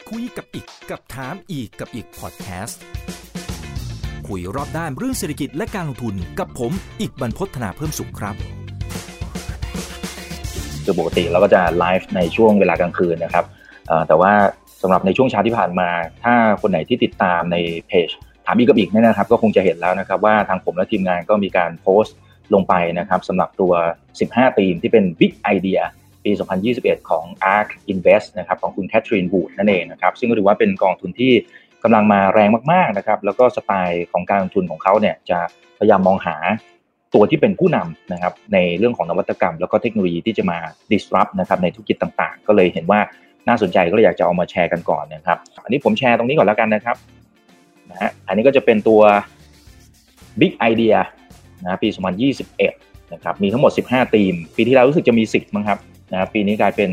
คุยกับอีกกับถามอีกกับอีกพอดแคสต์คุยรอบด้านเรื่องเศรษฐกิจและการลงทุนกับผมอีกบรรพต ธนาเพิ่มสุขครับโดยปกติเราก็จะไลฟ์ในช่วงเวลากลางคืนนะครับแต่ว่าสำหรับในช่วงเช้าที่ผ่านมาถ้าคนไหนที่ติดตามในเพจถามอีกกับอีกเนี่ยนะครับก็คงจะเห็นแล้วนะครับว่าทางผมและทีมงานก็มีการโพสต์ลงไปนะครับสำหรับตัว15ธีมที่เป็น Big Idea ปี2021ของ ARK Invest นะครับของคุณแคทรีนวูดนั่นเองนะครับซึ่งก็ถือว่าเป็นกองทุนที่กำลังมาแรงมากๆนะครับแล้วก็สไตล์ของการลงทุนของเขาเนี่ยจะพยายามมองหาตัวที่เป็นผู้นำนะครับในเรื่องของนวัตกรรมแล้วก็เทคโนโลยีที่จะมา disrupt นะครับในธุรกิจต่างๆก็เลยเห็นว่าน่าสนใจก็เลยอยากจะเอามาแชร์กันก่อนนะครับอันนี้ผมแชร์ตรงนี้ก่อนแล้วกันนะครับนะฮะอันนี้ก็จะเป็นตัว Big Idea นะปี2021นะครับมีทั้งหมด15ธีมปีที่แล้วรู้สึกจะมี10มั้งครับนะปีนี้กลายเป็น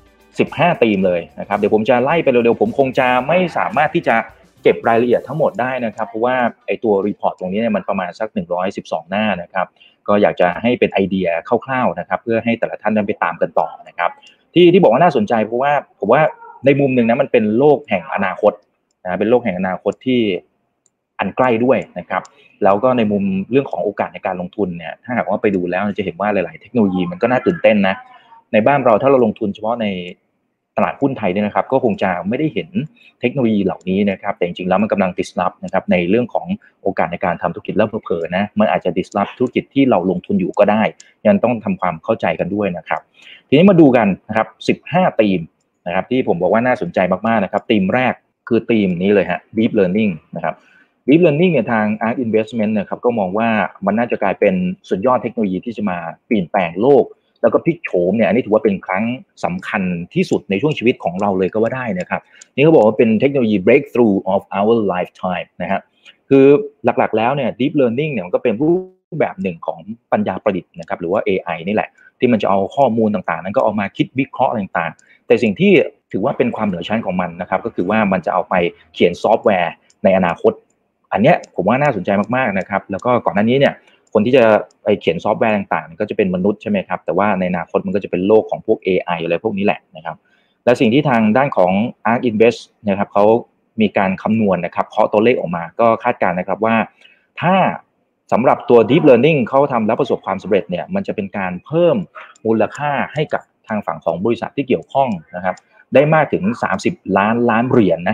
15ธีมเลยนะครับเดี๋ยวผมจะไล่ไปเร็วๆผมคงจะไม่สามารถที่จะเก็บรายละเอียดทั้งหมดได้นะครับเพราะว่าไอ้ตัวรีพอร์ตตรงนี้เนี่ยมันประมาณสัก112หน้านะครับก็อยากจะให้เป็นไอเดียคร่าวๆนะครับเพื่อให้แต่ละท่านได้ไปตามกันต่อนะครับที่บอกว่าน่าสนใจเพราะว่าผมว่าในมุมนึงนะมันเป็นโลกแห่งอนาคตนะเป็นโลกแห่งอนาคตที่อันใกล้ด้วยนะครับแล้วก็ในมุมเรื่องของโอกาสในการลงทุนเนี่ยถ้าหากว่าไปดูแล้วจะเห็นว่าหลายๆเทคโนโลยีมันก็น่าตื่นเต้นนะในบ้านเราถ้าเราลงทุนเฉพาะในตลาดหุ้นไทยเนี่ยนะครับก็คงจะไม่ได้เห็นเทคโนโลยีเหล่านี้นะครับแต่จริงๆแล้วมันกำลัง disrupt นะครับในเรื่องของโอกาสในการทำธุรกิจแล้วเผลอๆนะมันอาจจะ disrupt ธุรกิจที่เราลงทุนอยู่ก็ได้ยังต้องทำความเข้าใจกันด้วยนะครับทีนี้มาดูกันนะครับ15ธีมนะครับที่ผมบอกว่าน่าสนใจมากๆนะครับธีมแรกคือธีมนี้เลยฮะ Deep Learning นะครับ Deep Learning เนี่ยทาง ARK Investment นะครับก็มองว่ามันน่าจะกลายเป็นสุดยอดเทคโนโลยีที่จะมาเปลี่ยนแปลงโลกแล้วก็พลิกโฉมเนี่ยอันนี้ถือว่าเป็นครั้งสำคัญที่สุดในช่วงชีวิตของเราเลยก็ว่าได้นะครับนี่เขาบอกว่าเป็นเทคโนโลยี breakthrough of our lifetime นะฮะคือหลักๆแล้วเนี่ย deep learning เนี่ยมันก็เป็นรูปแบบหนึ่งของปัญญาประดิษฐ์นะครับหรือว่า AI นี่แหละที่มันจะเอาข้อมูลต่างๆนั้นก็เอามาคิดวิเคราะห์ต่างๆแต่สิ่งที่ถือว่าเป็นความเหนือชั้นของมันนะครับก็คือว่ามันจะเอาไปเขียนซอฟต์แวร์ในอนาคตอันเนี้ยผมว่าน่าสนใจมากๆนะครับแล้วก็ก่อนหน้านี้เนี่ยคนที่จะไปเขียนซอฟต์แวร์ต่างๆก็จะเป็นมนุษย์ใช่ไหมครับแต่ว่าในอนาคตมันก็จะเป็นโลกของพวก AI อะไรพวกนี้แหละนะครับและสิ่งที่ทางด้านของ ARK Invest นะครับเขามีการคำนวณนะครับเคาะตัวเลขออกมาก็คาดการณ์นะครับว่าถ้าสำหรับตัว Deep Learning เขาทำแล้วประสบความสำเร็จเนี่ยมันจะเป็นการเพิ่มมูลค่าให้กับทางฝั่งของบริษัทที่เกี่ยวข้องนะครับได้มากถึง30ล้านเหรียญนะ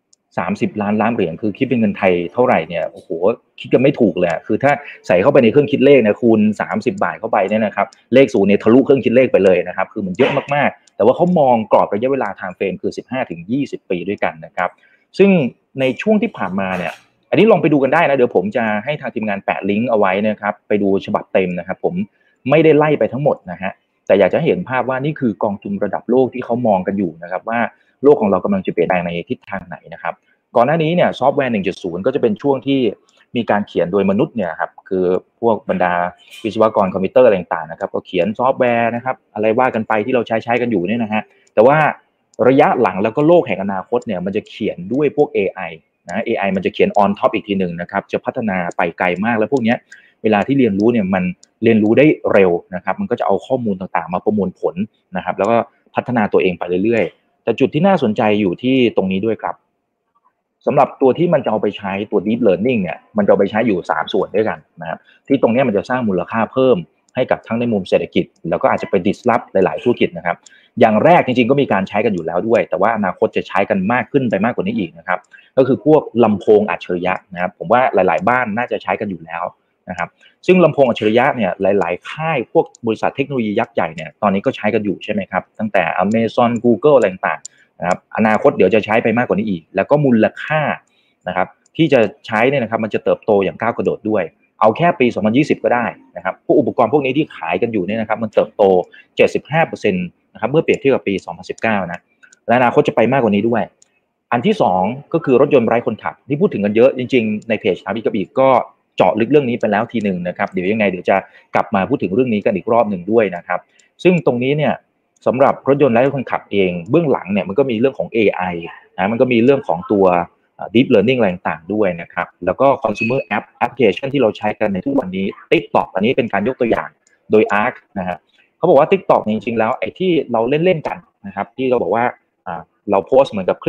30ล้านเหรียญคือคิดเป็นเงินไทยเท่าไหร่เนี่ยโอ้โหคิดกันไม่ถูกเลยคือถ้าใส่เข้าไปในเครื่องคิดเลขนะคูณ30บาทเข้าไปเนี่ยนะครับเลข0เนี่ยทะลุเครื่องคิดเลขไปเลยนะครับคือมันเยอะมากๆแต่ว่าเขามองกรอบระยะเวลา time frame คือ 15-20 ปีด้วยกันนะครับซึ่งในช่วงที่ผ่านมาเนี่ยอันนี้ลองไปดูกันได้นะเดี๋ยวผมจะให้ทางทีมงานแปะลิงก์เอาไว้นะครับไปดูฉบับเต็มนะครับผมไม่ได้ไล่ไปทั้งหมดนะฮะแต่อยากจะเห็นภาพว่านี่คือกองทุนระดับโลกที่เขามองกันอยู่นะครับว่าโลกของเรากำลังจะเปลี่ยนแปลงในทิศทางไหนนะครับก่อนหน้านี้เนี่ยซอฟต์แวร์ 1.0 ก็จะเป็นช่วงที่มีการเขียนโดยมนุษย์เนี่ยครับคือพวกบรรดาวิศวกรคอมพิวเตอร์อะไรต่างๆนะครับก็เขียนซอฟต์แวร์นะครับอะไรว่ากันไปที่เราใช้กันอยู่เนี่ยนะฮะแต่ว่าระยะหลังแล้วก็โลกแห่งอนาคตเนี่ยมันจะเขียนด้วยพวก AI นะ AI มันจะเขียน on top อีกทีนึงนะครับจะพัฒนาไปไกลมากแล้วพวกนี้เวลาที่เรียนรู้เนี่ยมันเรียนรู้ได้เร็วนะครับมันก็จะเอาข้อมูลต่างๆมาประมวลผลนะครับแล้วก็พัฒนาตัวเองไปเรื่อยๆแต่จุดที่น่าสนใจอยู่ที่ตรงนี้ด้วยครับสำหรับตัวที่มันจะเอาไปใช้ตัว Deep Learning เนี่ยมันจะเอาไปใช้อยู่3ส่วนด้วยกันนะครับที่ตรงนี้มันจะสร้างมูลค่าเพิ่มให้กับทั้งในมุมเศรษฐกิจแล้วก็อาจจะไป disrupt หลายๆธุรกิจนะครับอย่างแรกจริงๆก็มีการใช้กันอยู่แล้วด้วยแต่ว่าอนาคตจะใช้กันมากขึ้นไปมากกว่านี้อีกนะครับก็คือพวกลำโพงอัจฉริยะนะครับผมว่าหลายๆบ้านน่าจะใช้กันอยู่แล้วนะครับซึ่งลำโพงอัจฉริยะเนี่ยหลายๆค่ายพวกบริษัทเทคโนโลยียักษ์ใหญ่เนี่ยตอนนี้ก็ใช้กันอยู่ใช่ไหมครับตั้งแต่ Amazon Google อะไรต่างๆนะครับอนาคตเดี๋ยวจะใช้ไปมากกว่านี้อีกแล้วก็มูลค่านะครับที่จะใช้เนี่ยนะครับมันจะเติบโตอย่างก้าวกระโดดด้วยเอาแค่ปี2020ก็ได้นะครับพวกอุปกรณ์พวกนี้ที่ขายกันอยู่เนี่ยนะครับมันเติบโต 75% นะครับเมื่อเปรียบเทียบกับปี2019นะและอนาคตจะไปมากกว่านี้ด้วยอันที่2ก็คือรถยนต์ไร้คนขับที่พูดถึงกันเยอะจริงๆในเพจถามอีกกับอีกก็เจาะลึกเรื่องนี้ไปแล้วทีนึงนะครับเดี๋ยวยังไงเดี๋ยวจะกลับมาพูดถึงเรื่องนี้กันอีกรอบนึงด้วยนะครับซึ่งตรงนี้เนี่ยสำหรับรถยนต์ไร้คนขับเองเบื้องหลังเนี่ยมันก็มีเรื่องของ AI นะมันก็มีเรื่องของตัวDeep Learning อะไรต่างๆด้วยนะครับแล้วก็ Consumer App Application ที่เราใช้กันในทุกวันนี้ TikTok อันนี้เป็นการยกตัวอย่างโดย ARK นะฮะเขาบอกว่า TikTok จริงๆแล้วไอ้ที่เราเล่นๆกันนะครับที่เราบอกว่าเราโพสต์เหมือนกับคลิป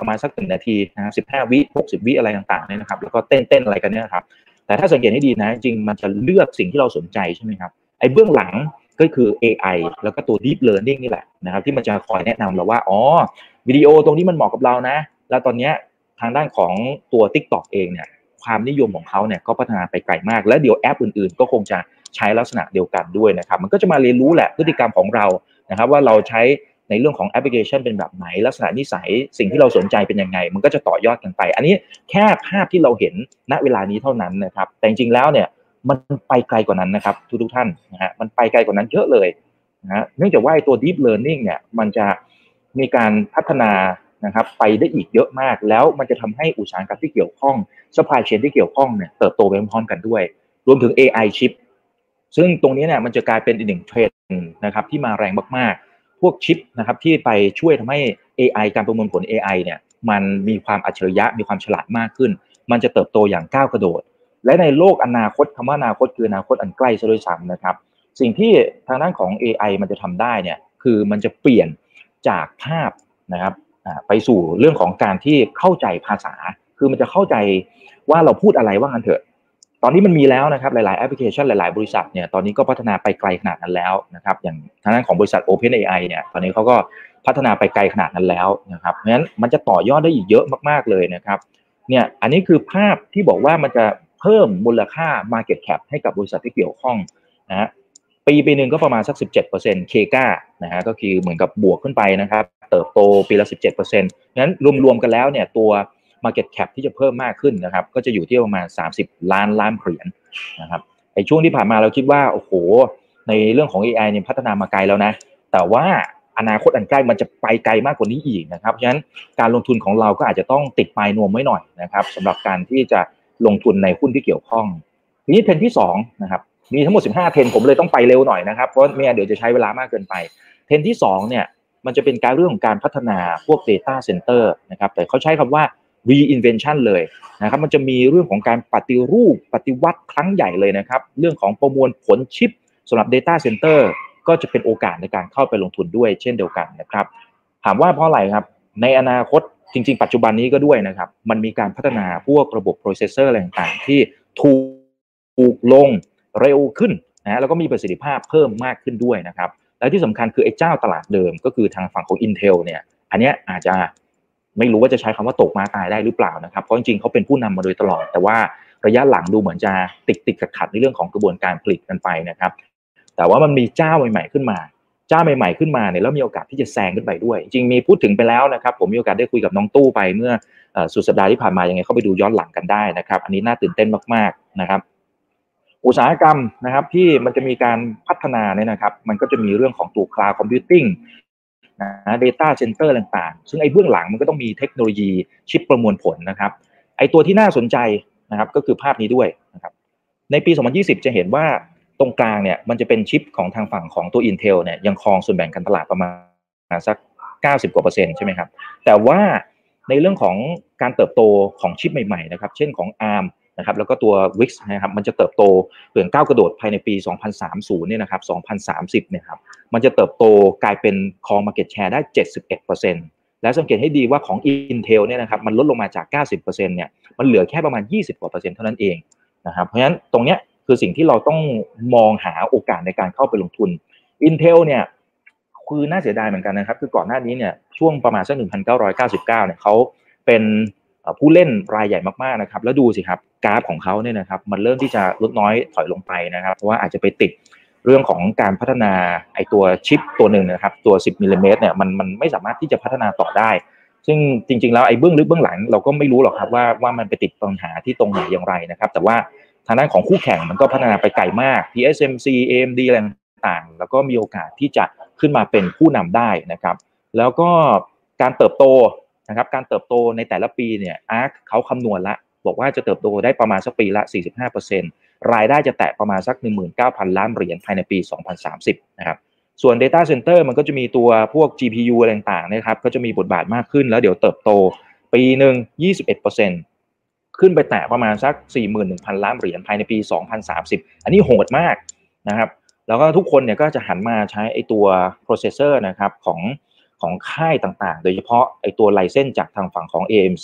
ประมาณสัก1 นาทีนะ15 วิ60 วิอะไรต่างๆเนี่ยนะครับแล้วก็เต้นอะไรกันเนี่ยครับแต่ถ้าสังเกตให้ดีนะจริงมันจะเลือกสิ่งที่เราสนใจใช่ไหมครับไอ้เบื้องหลังก็คือ AI แล้วก็ตัว Deep Learning นี่แหละนะครับที่มันจะคอยแนะนำเราว่าอ๋อวิดีโอตรงนี้มันเหมาะกับเรานะแล้วตอนนี้ทางด้านของตัว TikTok เองเนี่ยความนิยมของเขาเนี่ยก็พัฒนาไปไกลมากและเดี๋ยวแอปอื่นๆก็คงจะใช้ลักษณะเดียวกันด้วยนะครับมันก็จะมาเรียนรู้แหละพฤติกรรมของเรานะครับว่าเราใช้ในเรื่องของแอปพลิเคชันเป็นแบบไหนลักษณะนิสัยสิ่งที่เราสนใจเป็นยังไงมันก็จะต่อยอดกันไปอันนี้แค่ภาพที่เราเห็นณเวลานี้เท่านั้นนะครับแต่จริงๆแล้วเนี่ยมันไปไกลกว่านั้นนะครับทุกท่านนะฮะมันไปไกลกว่านั้นเยอะเลยนะฮะเนื่องจากว่าตัว Deep Learning เนี่ยมันจะมีการพัฒนานะครับไปได้อีกเยอะมากแล้วมันจะทำให้อุตสาหกรรมที่เกี่ยวข้อง supply chain ที่เกี่ยวข้องเนี่ยเติบโตไปพร้อมๆกันด้วยรวมถึง AI chip ซึ่งตรงนี้เนี่ยมันจะกลายเป็นอีกหนึ่งเทรนด์นะครับที่มาแรงมากๆพวกชิปนะครับที่ไปช่วยทำให้ AI การประมวลผล AI เนี่ยมันมีความอัจฉริยะมีความฉลาดมากขึ้นมันจะเติบโตอย่างก้าวกระโดดและในโลกอนาคตคำว่าอนาคตคืออนาคตอันใกล้ซะด้วยซ้ำนะครับสิ่งที่ทางด้านของ AI มันจะทำได้เนี่ยคือมันจะเปลี่ยนจากภาพนะครับไปสู่เรื่องของการที่เข้าใจภาษาคือมันจะเข้าใจว่าเราพูดอะไรว่างั้นเถอะตอนนี้มันมีแล้วนะครับหลายๆแอปพลิเคชันหลายๆบริษัทเนี่ยตอนนี้ก็พัฒนาไปไกลขนาดนั้นแล้วนะครับอย่างทางด้านของบริษัท OpenAI เนี่ยตอนนี้เขาก็พัฒนาไปไกลขนาดนั้นแล้วนะครับเพราะฉะนั้นมันจะต่อยอดได้อีกเยอะมากๆเลยนะครับเนี่ยอันนี้คือภาพที่บอกว่ามันจะเพิ่มมูลค่า market cap ให้กับบริษัทที่เกี่ยวข้องนะฮะปีนึงก็ประมาณสัก 17% CAGR นะฮะก็คือเหมือนกับบวกขึ้นไปนะครับเติบโตปีละ 17% งั้นรวมๆกันแล้วเนี่ยตัว market cap ที่จะเพิ่มมากขึ้นนะครับก็จะอยู่ที่ประมาณ30 ล้านเหรียญนะครับไอ้ช่วงที่ผ่านมาเราคิดว่าโอ้โหในเรื่องของ AI เนี่ยพัฒนามาไกลแล้วนะแต่ว่าอนาคตอันใกล้มันจะไปไกลมากกว่านี้อีกนะครับเพราะฉะนั้นการลงทุนของเราก็อาจจะต้องติดปลายนวมไว้หน่อยนะครับสำหรับการที่จะลงทุนในหุ้นที่เกี่ยวข้องทีนี้เทรนด์ที่2นะครับมีทั้งหมด15เทรนด์ผมเลยต้องไปเร็วหน่อยนะครับเพราะไม่งั้นเดี๋ยวจะใช้เวลามากเกินไปเทรนด์ที่2เนี่ยมันจะเป็นการเรื่องของการพัฒนาพวก data center นะครับแต่เขาใช้คำว่า reinvention เลยนะครับมันจะมีเรื่องของการปฏิรูปปฏิวัติครั้งใหญ่เลยนะครับเรื่องของประมวลผลชิปสำหรับ data center ก็จะเป็นโอกาสในการเข้าไปลงทุนด้วยเช่นเดียวกันนะครับถามว่าเพราะอะไรครับในอนาคตจริงๆปัจจุบันนี้ก็ด้วยนะครับมันมีการพัฒนาพวกระบบ processor อะไรต่างๆที่ถูกลงเร็วขึ้นนะแล้วก็มีประสิทธิภาพเพิ่มมากขึ้นด้วยนะครับและที่สำคัญคือไอ้เจ้าตลาดเดิมก็คือทางฝั่งของ Intel เนี่ยอันนี้อาจจะไม่รู้ว่าจะใช้คำว่าตกมาตายได้หรือเปล่านะครับเพราะจริงๆเขาเป็นผู้นำมาโดยตลอดแต่ว่าระยะหลังดูเหมือนจะติดขัดในเรื่องของกระบวนการผลิตกันไปนะครับแต่ว่ามันมีเจ้าใหม่ๆขึ้นมาเนี่ยแล้วมีโอกาสที่จะแซงขึ้นไปด้วยจริงมีพูดถึงไปแล้วนะครับผมมีโอกาสได้คุยกับน้องตู้ไปเมื่อสุดสัปดาห์ที่ผ่านมายังไงเข้าไปดูย้อนหลังกันได้นะครับอันนี้น่าตื่นเต้นมากๆนะครับอุตสาหกรรมนะครับที่มันจะมีการพัฒนาเนี่ยนะครับมันก็จะมีเรื่องของตัว cloud computing นะ data center ต่างๆซึ่งไอ้เบื้องหลังมันก็ต้องมีเทคโนโลยีชิปประมวลผลนะครับไอ้ตัวที่น่าสนใจนะครับก็คือภาพนี้ด้วยนะครับในปี2020จะเห็นว่าตรงกลางเนี่ยมันจะเป็นชิปของทางฝั่งของตัว Intel เนี่ยยังครองส่วนแบ่งการตลาดประมาณสัก90%กว่าใช่ไหมครับแต่ว่าในเรื่องของการเติบโตของชิปใหม่ๆนะครับเช่นของ ARM นะครับแล้วก็ตัว Wix นะครับมันจะเติบโตเปลี่ยนก้าวกระโดดภายในปี2030เนี่ยนะครับ2030เนี่ยครับมันจะเติบโตกลายเป็นครอง market share ได้ 71% และสังเกตให้ดีว่าของ Intel เนี่ยนะครับมันลดลงมาจาก 90% เนี่ยมันเหลือแค่ประมาณ 20% กว่าเท่านั้นเองนะครับเพราะฉะนั้นตรงเนี้ยคือสิ่งที่เราต้องมองหาโอกาสในการเข้าไปลงทุน Intel เนี่ยคือน่าเสียดายเหมือนกันนะครับคือก่อนหน้านี้เนี่ยช่วงประมาณสัก1999เนี่ยเขาเป็นผู้เล่นรายใหญ่มากๆนะครับแล้วดูสิครับกราฟของเขาเนี่ยนะครับมันเริ่มที่จะลดน้อยถอยลงไปนะครับเพราะว่าอาจจะไปติดเรื่องของการพัฒนาไอตัวชิปตัวหนึ่งนะครับตัว10มิลลิเมตรเนี่ยมันไม่สามารถที่จะพัฒนาต่อได้ซึ่งจริงๆแล้วไอ้เบื้องลึกเบื้องหลังเราก็ไม่รู้หรอกครับว่ามันไปติดปัญหาที่ตรงไหนอย่างไรนะครับแต่ว่าทางด้านของคู่แข่งมันก็พัฒนาไปไกลมาก TSMC AMD อะไรต่างๆแล้วก็มีโอกาสที่จะขึ้นมาเป็นผู้นำได้นะครับแล้วก็การเติบโตนะครับการเติบโตในแต่ละปีเนี่ยอาร์คเขาคำนวณละบอกว่าจะเติบโตได้ประมาณสักปีละ 45% รายได้จะแตะประมาณสัก 19,000 ล้านเหรียญภายในปี2030นะครับส่วน Data Center มันก็จะมีตัวพวก GPU อะไรต่างๆนะครับก็จะมีบทบาทมากขึ้นแล้วเดี๋ยวเติบโตปีนึง 21% ขึ้นไปแตะประมาณสัก 41,000 ล้านเหรียญภายในปี2030อันนี้โหดมากนะครับแล้วก็ทุกคนเนี่ยก็จะหันมาใช้ไอ้ตัว processor นะครับของค่ายต่างๆโดยเฉพาะไอตัวไลเซนส์จากทางฝั่งของ AMC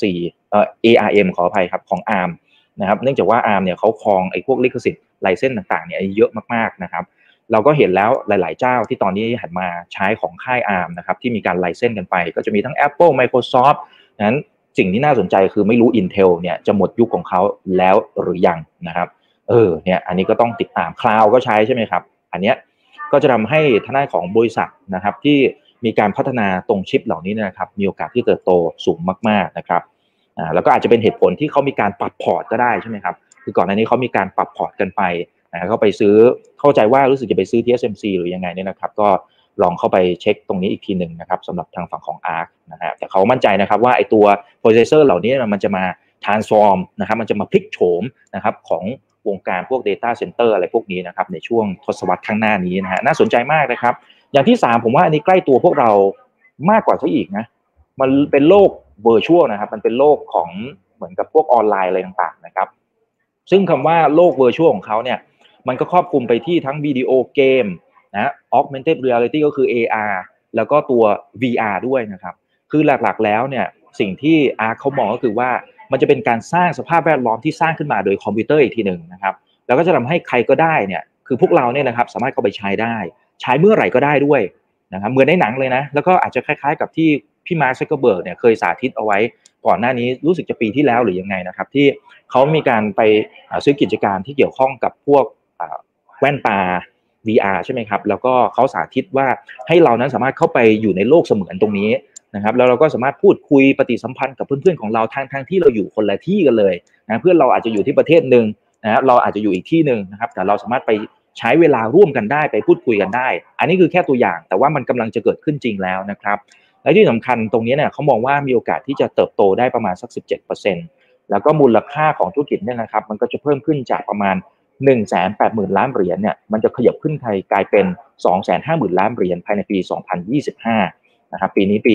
ARM ขออภัยครับของ ARM นะครับเนื่องจากว่า ARM เนี่ยเขาครองไอพวกลิขสิทธิ์ไลเซนส์ต่างๆเนี่ยเยอะมากๆนะครับเราก็เห็นแล้วหลายๆเจ้าที่ตอนนี้หันมาใช้ของค่าย ARM นะครับที่มีการไลเซนส์กันไปก็จะมีทั้ง Apple Microsoft นั้นสิ่งที่น่าสนใจคือไม่รู้ Intel เนี่ยจะหมดยุคของเขาแล้วหรือยังนะครับเนี่ยอันนี้ก็ต้องติดตามคลาวด์ก็ใช้ใช่ไหมครับอันเนี้ยก็จะทำให้ทางด้านของบริษัทนะครับที่มีการพัฒนาตรงชิปเหล่านี้นะครับมีโอกาสที่เติบโตสูงมากๆนะครับแล้วก็อาจจะเป็นเหตุผลที่เขามีการปรับพอร์ตก็ได้ใช่ไหมครับคือก่อนหน้านี้เขามีการปรับพอร์ตกันไปเขาไปซื้อเข้าใจว่ารู้สึกจะไปซื้อ TSMC หรือยังไงเนี่ยนะครับก็ลองเข้าไปเช็คตรงนี้อีกทีหนึ่งนะครับสำหรับทางฝั่งของ ARC นะฮะแต่เขามั่นใจนะครับว่าไอตัว processor เหล่านี้มันจะมา transform นะครับมันจะมาพลิกโฉมนะครับของวงการพวก data center อะไรพวกนี้นะครับในช่วงทศวรรษข้างหน้านี้นะฮะน่าสนใจมากนะครับอย่างที่3ผมว่าอันนี้ใกล้ตัวพวกเรามากกว่าซะอีกนะมันเป็นโลก virtual นะครับมันเป็นโลกของเหมือนกับพวกออนไลน์อะไรต่างๆนะครับซึ่งคำว่าโลก virtual ของเขาเนี่ยมันก็ครอบคลุมไปที่ทั้งวิดีโอเกมนะ augmented reality ก็คือ AR แล้วก็ตัว VR ด้วยนะครับคือหลักๆแล้วเนี่ยสิ่งที่ ARC เขามองก็คือว่ามันจะเป็นการสร้างสภาพแวดล้อมที่สร้างขึ้นมาโดยคอมพิวเตอร์อีกทีหนึ่งนะครับแล้วก็จะทำให้ใครก็ได้เนี่ยคือพวกเราเนี่ยนะครับสามารถเข้าไปใช้ได้ใช้เมื่อไหร่ก็ได้ด้วยนะครับเหมือนในหนังเลยนะแล้วก็อาจจะคล้ายๆกับที่พี่มาร์ค ซักเคอร์เบิร์กเนี่ยเคยสาธิตเอาไว้ก่อนหน้านี้รู้สึกจะปีที่แล้วหรือยังไงนะครับที่เขามีการไปซื้อกิจการที่เกี่ยวข้องกับพวกแว่นตา VR ใช่ไหมครับแล้วก็เขาสาธิตว่าให้เรานั้นสามารถเข้าไปอยู่ในโลกเสมือนตรงนี้นะครับแล้วเราก็สามารถพูดคุยปฏิสัมพันธ์กับเพื่อนๆของเราทั้งที่เราอยู่คนละที่กันเลยนะเพื่อนเราอาจจะอยู่ที่ประเทศนึงนะเราอาจจะอยู่อีกที่นึงนะครับแต่เราสามารถไปใช้เวลาร่วมกันได้ไปพูดคุยกันได้อันนี้คือแค่ตัวอย่างแต่ว่ามันกำลังจะเกิดขึ้นจริงแล้วนะครับและที่สำคัญตรงนี้เนี่ยเขามองว่ามีโอกาสที่จะเติบโตได้ประมาณสัก 17% แล้วก็มูลค่าของธุรกิจเนี่ยนะครับมันก็จะเพิ่มขึ้นจากประมาณ 180,000 ล้านเหรียญเนี่ยมันจะขยับขึ้นกลายเป็น 250,000 ล้านเหรียญภายในปี 2025 นะครับปีนี้ปี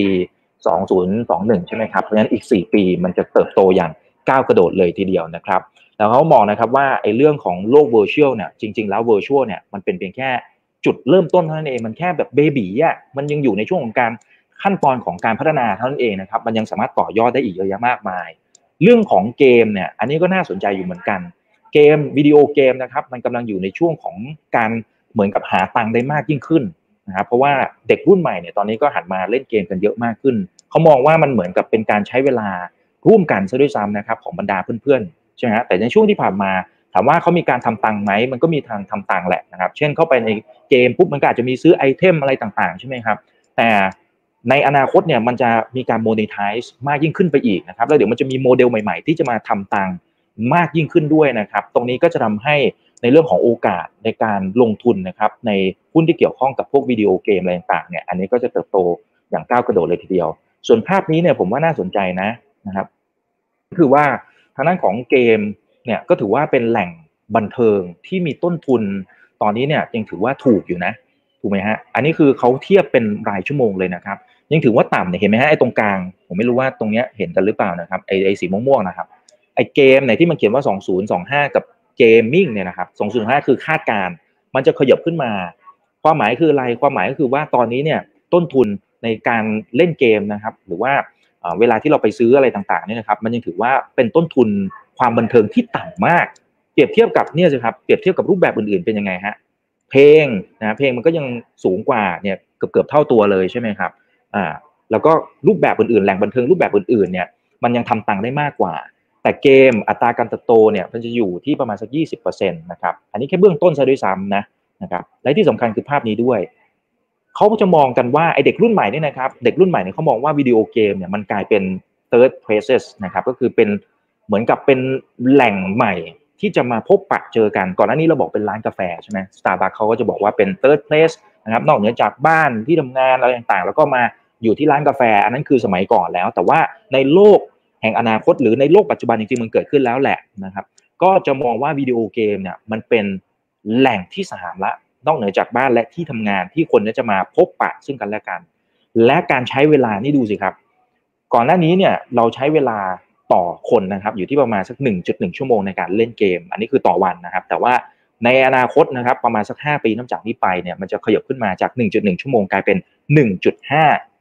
2021 ใช่ไหมครับเพราะฉะนั้นอีก4ปีมันจะเติบโตอย่างก้าวกระโดดเลยทีเดียวนะครับแล้วเขามองนะครับว่าไอ้เรื่องของโลก virtual เนี่ยจริงๆแล้ว virtual เนี่ยมันเป็นเพียงแค่จุดเริ่มต้นเท่านั้นเองมันแค่แบบเบบีอ่ะมันยังอยู่ในช่วงของการขั้นตอนของการพัฒนาเท่านั้นเองนะครับมันยังสามารถต่อยอดได้อีกเยอะแยะมากมายเรื่องของเกมเนี่ยอันนี้ก็น่าสนใจอยู่เหมือนกันเกมวิดีโอเกมนะครับมันกำลังอยู่ในช่วงของการเหมือนกับหาตังค์ได้มากยิ่งขึ้นนะครับเพราะว่าเด็กรุ่นใหม่เนี่ยตอนนี้ก็หันมาเล่นเกมกันเยอะมากขึ้นเขามองว่ามันเหมือนกับเป็นการใช้เวลาร่วมกันซะด้วยซ้ำนะครับของบรรดาเพื่อนๆใช่ไหมฮะแต่ในช่วงที่ผ่านมาถามว่าเขามีการทำตังค์ไหมมันก็มีทางทำตังค์แหละนะครับเช่นเข้าไปในเกมปุ๊บมันก็อาจจะมีซื้อไอเทมอะไรต่างๆใช่ไหมครับแต่ในอนาคตเนี่ยมันจะมีการ monetize มากยิ่งขึ้นไปอีกนะครับแล้วเดี๋ยวมันจะมีโมเดลใหม่ๆที่จะมาทำตังค์มากยิ่งขึ้นด้วยนะครับตรงนี้ก็จะทำให้ในเรื่องของโอกาสในการลงทุนนะครับในหุ้นที่เกี่ยวข้องกับพวกวิดีโอเกมอะไรต่างๆเนี่ยอันนี้ก็จะเติบโตอย่างก้าวกระโดดเลยทีเดียวส่วนภาพนี้เนี่ยผมว่าน่าสนใจนะครับคือว่าทางด้านของเกมเนี่ยก็ถือว่าเป็นแหล่งบันเทิงที่มีต้นทุนตอนนี้เนี่ยยังถือว่าถูกอยู่นะถูกไหมฮะอันนี้คือเขาเทียบเป็นรายชั่วโมงเลยนะครับยังถือว่าต่ำเนี่ยเห็นไหมฮะไอ้ตรงกลางผมไม่รู้ว่าตรงเนี้ยเห็นกันหรือเปล่านะครับไอ้สีม่วงๆนะครับไอ้เกมไหนที่มันเขียนว่า2025กับเกมมิ่งเนี่ยนะครับ2025คือคาดการมันจะขยับขึ้นมาความหมายคืออะไรความหมายก็คือว่าตอนนี้เนี่ยต้นทุนในการเล่นเกมนะครับหรือว่าเวลาที่เราไปซื้ออะไรต่างๆเนี่ยนะครับมันยังถือว่าเป็นต้นทุนความบันเทิงที่ต่ำมากเปรียบเทียบกับเนี่ยสิครับเปรียบเทียบกับรูปแบบอื่นๆเป็นยังไงฮะเพลงนะเพลงมันก็ยังสูงกว่าเนี่ยเกือบเท่าตัวเลยใช่ไหมครับแล้วก็รูปแบบอื่นๆแหล่งบันเทิงรูปแบบอื่นๆเนี่ยมันยังทำตังค์ได้มากกว่าแต่เกมอัตราการเติบโตเนี่ยมันจะอยู่ที่ประมาณสัก 20% นะครับอันนี้แค่เบื้องต้นซะด้วยซ้ำนะครับและที่สำคัญคือภาพนี้ด้วยเขาจะมองกันว่าไอเด็กรุ่นใหม่เนี่ยนะครับเด็กรุ่นใหม่เนี่ยเขามองว่าวิดีโอเกมเนี่ยมันกลายเป็น third places นะครับก็คือเป็นเหมือนกับเป็นแหล่งใหม่ที่จะมาพบปะเจอกันก่อนหน้านี้เราบอกเป็นร้านกาแฟใช่ไหม Starbucks เขาก็จะบอกว่าเป็น third place นะครับนอกเหนือจากบ้านที่ทำงานอะไรต่างๆแล้วก็มาอยู่ที่ร้านกาแฟอันนั้นคือสมัยก่อนแล้วแต่ว่าในโลกแห่งอนาคตหรือในโลกปัจจุบันจริงๆมันเกิดขึ้นแล้วแหละนะครับก็จะมองว่าวิดีโอเกมเนี่ยมันเป็นแหล่งที่3ละนอกเหนือจากบ้านและที่ทำงานที่คนจะมาพบปะซึ่งกันและกันและการใช้เวลานี่ดูสิครับก่อนหน้านี้เนี่ยเราใช้เวลาต่อคนนะครับอยู่ที่ประมาณสัก 1.1 ชั่วโมงในการเล่นเกมอันนี้คือต่อวันนะครับแต่ว่าในอนาคตนะครับประมาณสัก5ปีนับจากนี้ไปเนี่ยมันจะขยับขึ้นมาจาก 1.1 ชั่วโมงกลายเป็น 1.5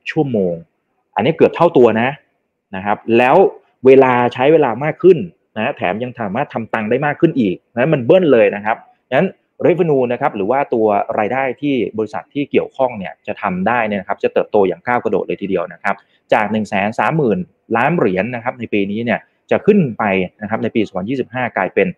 ชั่วโมงอันนี้เกือบเท่าตัวนะครับแล้วเวลาใช้เวลามากขึ้นนะแถมยังสามารถทำตังค์ได้มากขึ้นอีกนะมันเบิ้ลเลยนะครับงั้น revenue นะครับหรือว่าตัวรายได้ที่บริษัทที่เกี่ยวข้องเนี่ยจะทำได้เนี่ยนะครับจะเติบโตอย่างก้าวกระโดดเลยทีเดียวนะครับจาก 130,000 ล้านเหรียญนะครับในปีนี้เนี่ยจะขึ้นไปนะครับในปี2025กลายเป็น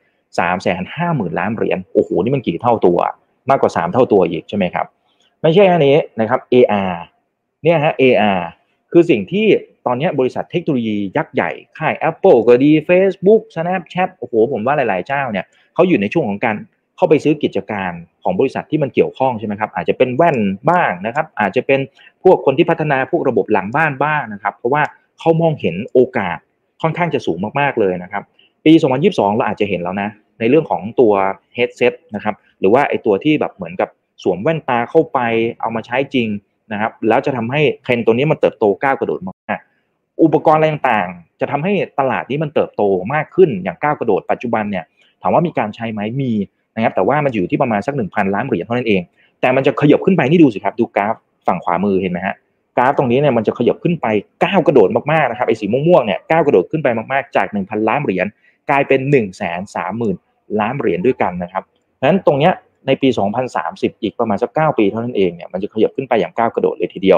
350,000 ล้านเหรียญโอ้โหนี่มันกี่เท่าตัวมากกว่า3เท่าตัวอีกใช่ไหมครับไม่ใช่แค่นี้นะครับ AR เนี่ยฮะ AR คือสิ่งที่ตอนนี้บริษัทเทคโนโลยียักษ์ใหญ่ค่าย Apple ก็ดี Facebook Snapchat โอ้โหผมว่าหลายๆเจ้าเนี่ยเขาอยู่ในช่วงของการเข้าไปซื้อกิจการของบริษัทที่มันเกี่ยวข้องใช่ไหมครับอาจจะเป็นแว่นบ้างนะครับอาจจะเป็นพวกคนที่พัฒนาพวกระบบหลังบ้านบ้างนะครับเพราะว่าเขามองเห็นโอกาสค่อนข้างจะสูงมากๆเลยนะครับปี2022เราอาจจะเห็นแล้วนะในเรื่องของตัว headset นะครับหรือว่าไอตัวที่แบบเหมือนกับสวมแว่นตาเข้าไปเอามาใช้จริงนะครับแล้วจะทำให้เทรนด์ตัวนี้มันเติบโตก้าวกระโดดมากอุปกรณ์อะไรต่างๆจะทำให้ตลาดนี้มันเติบโตมากขึ้นอย่างก้าวกระโดดปัจจุบันเนี่ยถามว่ามีการใช้ไหมมีนะครับแต่ว่ามันอยู่ที่ประมาณสัก 1,000 ล้านเหรียญเท่านั้นเองแต่มันจะขยับขึ้นไปนี่ดูสิครับดูกราฟฝั่งขวามือเห็นไหมฮะกราฟตรงนี้เนี่ยมันจะขยับขึ้นไปก้าวกระโดดมากๆนะครับไอ้สีม่วงๆเนี่ยก้าวกระโดดขึ้นไปมากๆจาก 1,000 ล้านเหรียญกลายเป็น 130,000 ล้านเหรียญด้วยกันนะครับเพราะฉะนั้นตรงเนี้ยในปี2030อีกประมาณสัก9ปีเท่านั้นเองเนี่ยมันจะขยับขึ้นไปอย่างก้าวกระโดดเลยทีเดียว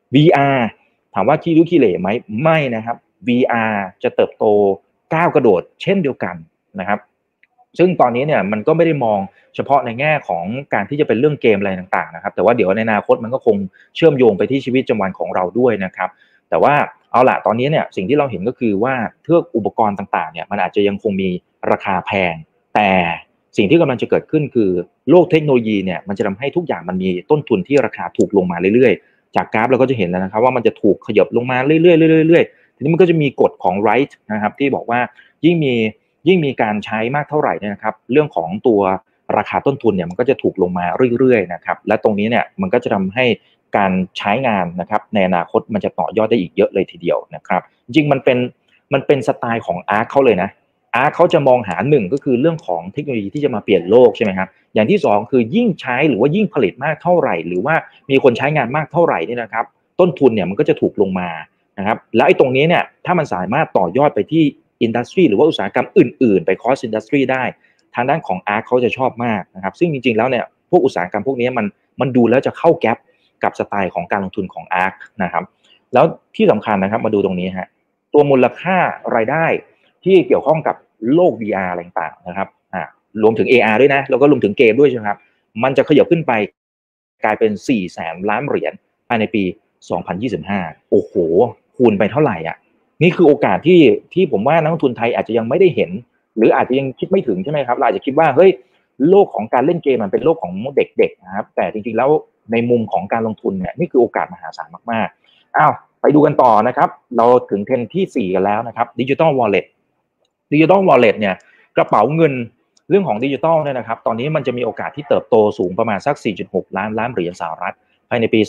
VR ถามว่าขี้รู้ขี้เหร่ไหมไม่นะครับ VR จะเติบโตก้าวกระโดดเช่นเดียวกันนะครับซึ่งตอนนี้เนี่ยมันก็ไม่ได้มองเฉพาะในแง่ของการที่จะเป็นเรื่องเกมอะไรต่างๆนะครับแต่ว่าเดี๋ยวในอนาคตมันก็คงเชื่อมโยงไปที่ชีวิตประจำวันของเราด้วยนะครับแต่ว่าเอาล่ะตอนนี้เนี่ยสิ่งที่เราเห็นก็คือว่าเทือกอุปกรณ์ต่างๆเนี่ยมันอาจจะยังคงมีราคาแพงแต่สิ่งที่กำลังจะเกิดขึ้นคือโลกเทคโนโลยีเนี่ยมันจะทำให้ทุกอย่างมันมีต้นทุนที่ราคาถูกลงมาเรื่อยๆจากกราฟเราก็จะเห็นแล้วนะครับว่ามันจะถูกขยับลงมาเรื่อยๆเรื่อยๆทีนี้มันก็จะมีกฎของไรท์นะครับที่บอกว่ายิ่งมีการใช้มากเท่าไหร่นะครับเรื่องของตัวราคาต้นทุนเนี่ยมันก็จะถูกลงมาเรื่อยๆนะครับและตรงนี้เนี่ยมันก็จะทำให้การใช้งานนะครับในอนาคตมันจะต่อยอดได้อีกเยอะเลยทีเดียวนะครับจริงมันเป็นสไตล์ของอาร์คเขาเลยนะอาร์คเขาจะมองหาหนึ่งก็คือเรื่องของเทคโนโลยีที่จะมาเปลี่ยนโลกใช่ไหมครับอย่างที่สองคือยิ่งใช้หรือว่ายิ่งผลิตมากเท่าไหร่หรือว่ามีคนใช้งานมากเท่าไหร่นี่นะครับต้นทุนเนี่ยมันก็จะถูกลงมานะครับแล้วไอ้ตรงนี้เนี่ยถ้ามันสามารถต่อยอดไปที่อินดัสทรีหรือว่าอุตสาหกรรมอื่นๆไปคอสอินดัสทรีได้ทางด้านของอาร์คเขาจะชอบมากนะครับซึ่งจริงๆแล้วเนี่ยพวกอุตสาหกรรมพวกนี้มันดูแล้วจะเข้าแก๊ปกับสไตล์ของการลงทุนของอาร์คนะครับแล้วที่สำคัญนะครับมาดูตรงนี้ฮะตัวมูลค่ารายได้ที่เกี่ยวข้องกับโลก VR อะไรต่างๆนะครับรวมถึง AR ด้วยนะแล้วก็รวมถึงเกมด้วยใช่ไหมครับมันจะขยับขึ้นไปกลายเป็น 400,000 ล้านเหรียญภายในปี2025โอ้โหคูณไปเท่าไหร่อ่ะนี่คือโอกาสที่ผมว่านักลงทุนไทยอาจจะยังไม่ได้เห็นหรืออาจจะยังคิดไม่ถึงใช่ไหมครับเราอาจจะคิดว่าเฮ้ยโลกของการเล่นเกมมันเป็นโลกของเด็กๆนะครับแต่จริงๆแล้วในมุมของการลงทุนเนี่ยนี่คือโอกาสมหาศาลมากๆไปดูกันต่อนะครับเราถึงเทรนด์ที่4กันแล้วนะครับ Digital Wallet เนี่ยกระเป๋าเงินเรื่องของดิจิทัลเนี่ยนะครับตอนนี้มันจะมีโอกาสที่เติบโตสูงประมาณสัก 4.6 ล้านเหรียญสหรัฐภายในปี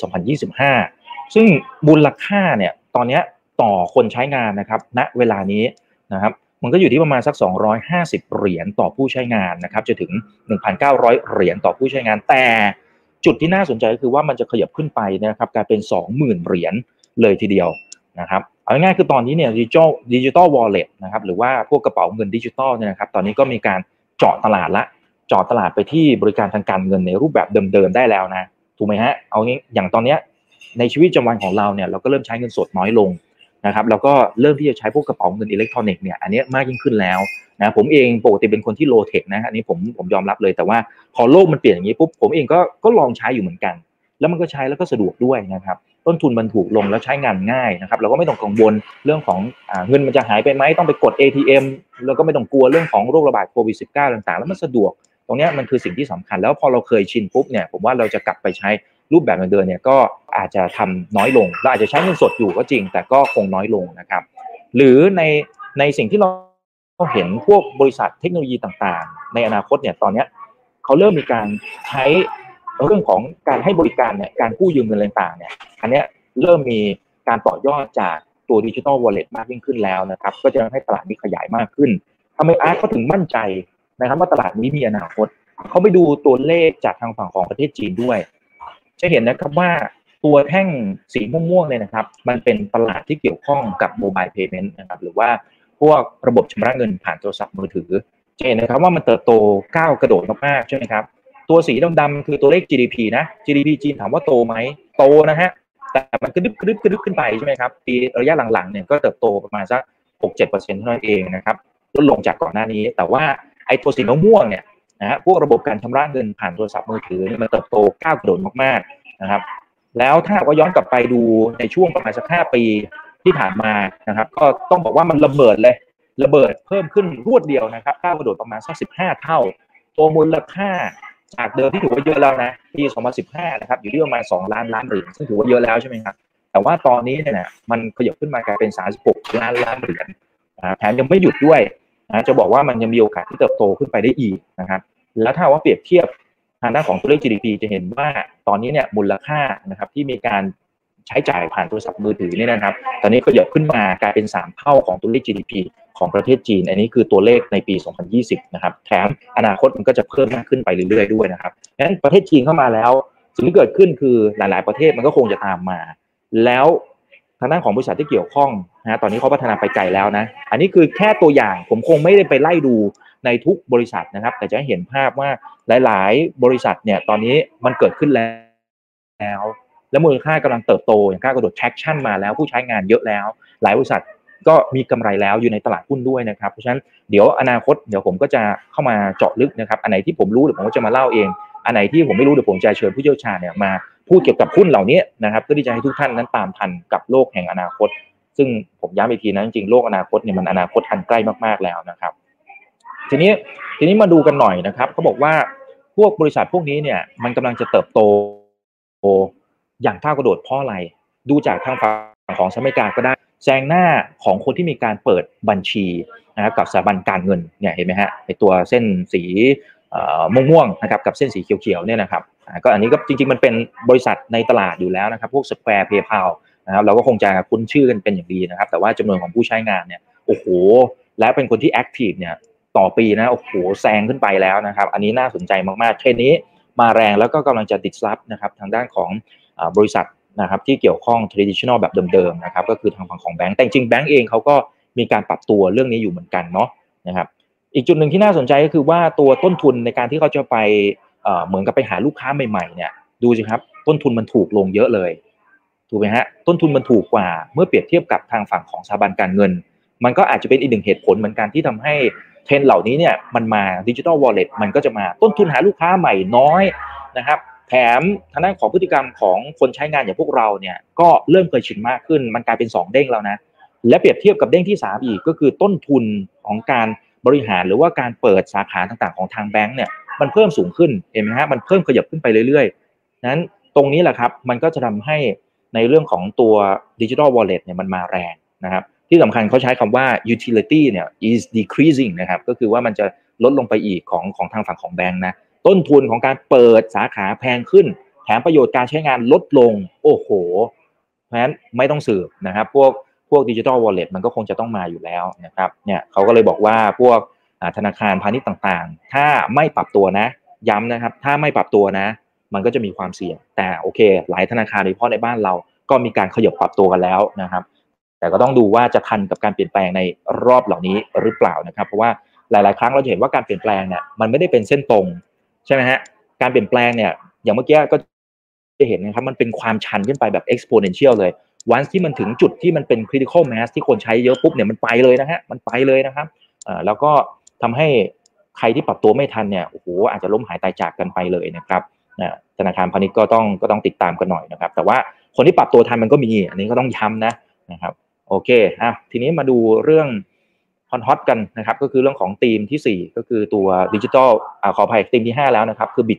2025ซึ่งมูลค่าเนี่ยตอนนี้ต่อคนใช้งานนะครับณเวลานี้นะครับมันก็อยู่ที่ประมาณสัก250เหรียญต่อผู้ใช้งานนะครับจะถึง 1,900 เหรียญต่อผู้ใช้งานแต่จุดที่น่าสนใจก็คือว่ามันจะขยับขึ้นไปนะครับกลายเป็น 20,000 เหรียญเลยทีเดียวนะครับเอาง่ายๆคือตอนนี้เนี่ยดิจิทัลวอลเล็ตนะครับหรือว่าพวกกระเป๋าเงินดิจิทัลเนี่ยนะครับตอนนี้ก็มีการเจาะตลาดไปที่บริการทางการเงินในรูปแบบเดิมๆได้แล้วนะถูกไหมฮะเอางี้อย่างตอนนี้ในชีวิตประจำวันของเราเนี่ยเราก็เริ่มใช้เงินสดน้อยลงนะครับแล้วก็เริ่มที่จะใช้พวกกระเป๋าเงินอิเล็กทรอนิกส์เนี่ยอันนี้มากยิ่งขึ้นแล้วนะผมเองปกติเป็นคนที่โลเทคนะอันนี้ผมยอมรับเลยแต่ว่าพอโลกมันเปลี่ยนอย่างนี้ปุ๊บผมเองก็ลองใช้อยู่เหมือนกันแล้วมันก็ใช้แล้วก็สะดวกด้วยนะครับต้นทุนมันถูกลงแล้วใช้งานง่ายนะครับเราก็ไม่ต้องกังวลเรื่องของเงินมันจะหายไปไหมต้องไปกด ATM แล้วก็ไม่ต้องกลัวเรื่องของโรคระบาดโควิด -19 ต่างๆแล้วมันสะดวกตรงนี้มันคือสิ่งที่สำคัญแล้วพอเราเคยชินปุ๊บเนี่ยผมว่าเราจะกลับไปใช้รูปแบบเดิมๆเนี่ยก็อาจจะทำน้อยลงเราอาจจะใช้เงินสดอยู่ก็จริงแต่ก็คงน้อยลงนะครับหรือในสิ่งที่เราเห็นพวกบริษัทเทคโนโลยีต่างๆในอนาคตเนี่ยตอนนี้เขาเริ่มมีการใช้เรื่องของการให้บริการเนี่ยการกู้ยืมเงินต่างๆเนี่ยอันนี้เริ่มมีการต่อยอดจากตัวดิจิทัลวอลเล็ตมากยิ่งขึ้นแล้วนะครับก็จะทำให้ตลาดนี้ขยายมากขึ้นทำไมอาร์ตเขาถึงมั่นใจนะครับว่าตลาดนี้มีอนาคตเขาไปดูตัวเลขจากทางฝั่งของประเทศจีนด้วยจะเห็นนะครับว่าตัวแท่งสีม่วงๆเลยนะครับมันเป็นตลาดที่เกี่ยวข้องกับโมบายเพย์เมนต์นะครับหรือว่าพวกระบบชำระเงินผ่านโทรศัพท์มือถือจะเห็นนะครับว่ามันเติบโตก้าวกระโดดมากๆใช่ไหมครับตัวสีดำๆคือตัวเลข GDP นะ GDP จีนถามว่าโตไหมโตนะฮะแต่มันกระดึ๊บขึ้นไปใช่ไหมครับปีระยะหลังๆเนี่ยก็เติบโตประมาณสัก 6-7% เท่านั้นเองนะครับลดลงจากก่อนหน้านี้แต่ว่าไอ้ตัวสีม่วงเนี่ยนะฮะพวกระบบการชำระเงินผ่านโทรศัพท์มือถือมันเติบโตก้าวกระโดดมากๆนะครับแล้วถ้าว่าย้อนกลับไปดูในช่วงประมาณสัก5 ปีที่ผ่านมานะครับก็ต้องบอกว่ามันระเบิดเพิ่มขึ้นรวดเดียวนะครับก้าวกระโดดประมาณสัก15 เท่าตัวมูลค่าจากเดิมที่ถือว่าเยอะแล้วนะปี2015นะครับอยู่ที่ประมาณ2 ล้านล้านเหรียญซึ่งถือว่าเยอะแล้วใช่ไหมครับแต่ว่าตอนนี้เนี่ยมันขยับขึ้นมากลายเป็น36 ล้านล้านเหรียญแถมยังไม่หยุดด้วยนะจะบอกว่ามันยังมีโอกาสที่เติบโตขึ้นไปได้อีกนะครับแล้วถ้าว่าเปรียบเทียบทางด้านของตัวเลข GDP จะเห็นว่าตอนนี้เนี่ยมูลค่านะครับที่มีการใช้จ่ายผ่านโทรศัพท์มือถือเนี่ยนะครับตอนนี้ขยับขึ้นมากลายเป็น3 เท่าของตัวเลข GDP ของประเทศจีนอันนี้คือตัวเลขในปี2020นะครับแถมอนาคตมันก็จะเพิ่มมากขึ้นไปเรื่อยๆด้วยนะครับงั้นประเทศจีนเข้ามาแล้วสิ่งที่เกิดขึ้นคือหลายๆประเทศมันก็คงจะตามมาแล้วทางด้านของบริษัทที่เกี่ยวข้องนะตอนนี้เขาพัฒนาไปไกลแล้วนะอันนี้คือแค่ตัวอย่างผมคงไม่ได้ไปไล่ดูในทุกบริษัทนะครับแต่จะเห็นภาพว่าหลายๆบริษัทเนี่ยตอนนี้มันเกิดขึ้นแล้วและมูลค่ากำลังเติบโตอย่างก้าวกระโดด traction มาแล้วผู้ใช้งานเยอะแล้วหลายบริษัทก็มีกำไรแล้วอยู่ในตลาดหุ้นด้วยนะครับเพราะฉะนั้นเดี๋ยวอนาคตเดี๋ยวผมก็จะเข้ามาเจาะลึกนะครับอันไหนที่ผมรู้เดี๋ยวผมก็จะมาเล่าเองอันไหนที่ผมไม่รู้เดี๋ยวผมจะเชิญผู้เชี่ยวชาญเนี่ยมาพูดเกี่ยวกับหุ้นเหล่านี้นะครับเพื่อที่จะให้ทุกท่านนั้นตามทันกับโลกแห่งอนาคตซึ่งผมย้ำอีกทีนะจริงๆโลกอนาคตเนี่ยมันอนาคตอันใกล้มากๆแล้วนะครับทีนี้มาดูกันหน่อยนะครับเขาบอกว่าพวกบริษัทพวกนี้เนี่ยมันกำลังจะเติบโตอย่างก้าวกระโดดเพราะอะไรดูจากทางฝั่งของสหรัฐอเมริกาก็ได้แซงหน้าของคนที่มีการเปิดบัญชีนะครับกับสถาบันการเงินเนี่ยเห็นไหมฮะไอตัวเส้นสีม่วงๆนะครับกับเส้นสีเขียวๆเนี่ยนะครับก็อันนี้ก็จริงๆมันเป็นบริษัทในตลาดอยู่แล้วนะครับพวก Square PayPal นะครับเราก็คงจะคุ้นชื่อกันเป็นอย่างดีนะครับแต่ว่าจำนวนของผู้ใช้งานเนี่ยโอ้โหและเป็นคนที่ active เนี่ยต่อปีนะโอ้โหแซงขึ้นไปแล้วนะครับอันนี้น่าสนใจมากๆเทรนด์นี้มาแรงแล้วก็กำลังจะ disrupt นะครับทางด้านของบริษัทนะครับที่เกี่ยวข้อง traditional แบบเดิมๆนะครับก็คือทางฝั่งของแบงก์แต่จริงแบงก์เองเขาก็มีการปรับตัวเรื่องนี้อยู่เหมือนกันเนาะนะครับอีกจุดหนึ่งที่น่าสนใจก็คือว่าตัวต้นทุนในการที่เขาจะไปเหมือนกับไปหาลูกค้าใหม่ๆเนี่ยดูสิครับต้นทุนมันถูกลงเยอะเลยถูกไหมฮะต้นทุนมันถูกกว่าเมื่อเปรียบเทียบกับทางฝั่งของสถาบันการเงินมันก็อาจจะเป็นอีกหนึ่งเหตุผลเหมือนกันที่ทำให้เทรนด์เหล่านี้เนี่ยมันมา Digital Wallet มันก็จะมาต้นทุนหาลูกค้าใหม่น้อยนะครับแถมทางด้านของพฤติกรรมของคนใช้งานอย่างพวกเราเนี่ยก็เริ่มเคยชินมากขึ้นมันกลายเป็น2 เด้งแล้วนะและเปรียบเทียบกับเด้งที่3อีกก็คือต้นทุนของการบริหารหรือว่าการเปิดสาขาต่างๆของทางแบงก์เนี่ยมันเพิ่มสูงขึ้นเห็นไหมฮะมันเพิ่มขยับขึ้นไปเรื่อยๆนั้นตรงนี้แหละครับมันก็จะทำให้ในเรื่องของตัว Digital Wallet เนี่ยมันมาแรงนะครับที่สำคัญเขาใช้คำว่า utility เนี่ย is decreasing นะครับก็คือว่ามันจะลดลงไปอีกของทางฝั่งของแบงก์นะต้นทุนของการเปิดสาขาแพงขึ้นแถมประโยชน์การใช้งานลดลงโอ้โหเพราะฉะนั้นไม่ต้องสืบนะครับพวก Digital Wallet มันก็คงจะต้องมาอยู่แล้วนะครับเนี่ยเขาก็เลยบอกว่าพวกธนาคารพาณิชย์ต่างๆถ้าไม่ปรับตัวนะย้ำนะครับถ้าไม่ปรับตัวนะมันก็จะมีความเสี่ยงแต่โอเคหลายธนาคารโดยเฉพาะในบ้านเราก็มีการขยับปรับตัวกันแล้วนะครับแต่ก็ต้องดูว่าจะทันกับการเปลี่ยนแปลงในรอบเหล่านี้หรือเปล่านะครับเพราะว่าหลายๆครั้งเราจะเห็นว่าการเปลี่ยนแปลงเนี่ยมันไม่ได้เป็นเส้นตรงใช่ไหมฮะการเปลี่ยนแปลงเนี่ยอย่างเมื่อกี้ก็จะเห็นนะครับมันเป็นความชันขึ้นไปแบบ exponential เลยวันที่มันถึงจุดที่มันเป็น critical mass ที่คนใช้เยอะปุ๊บเนี่ยมันไปเลยนะฮะมันไปเลยนะครับแล้วก็ทำให้ใครที่ปรับตัวไม่ทันเนี่ยโอ้โหอาจจะล้มหายตายจากกันไปเลยนะครับธนาคารพาณิชย์ก็ต้องติดตามกันหน่อยนะครับแต่ว่าคนที่ปรับตัวทันมันก็มีอันนี้ก็ต้องย้ำนะครับโอเคทีนี้มาดูเรื่องฮอตกันนะครับก็คือเรื่องของธีมที่4ก็คือตัวดิจิทัลขออภัยธีมที่5แล้วนะครับคือ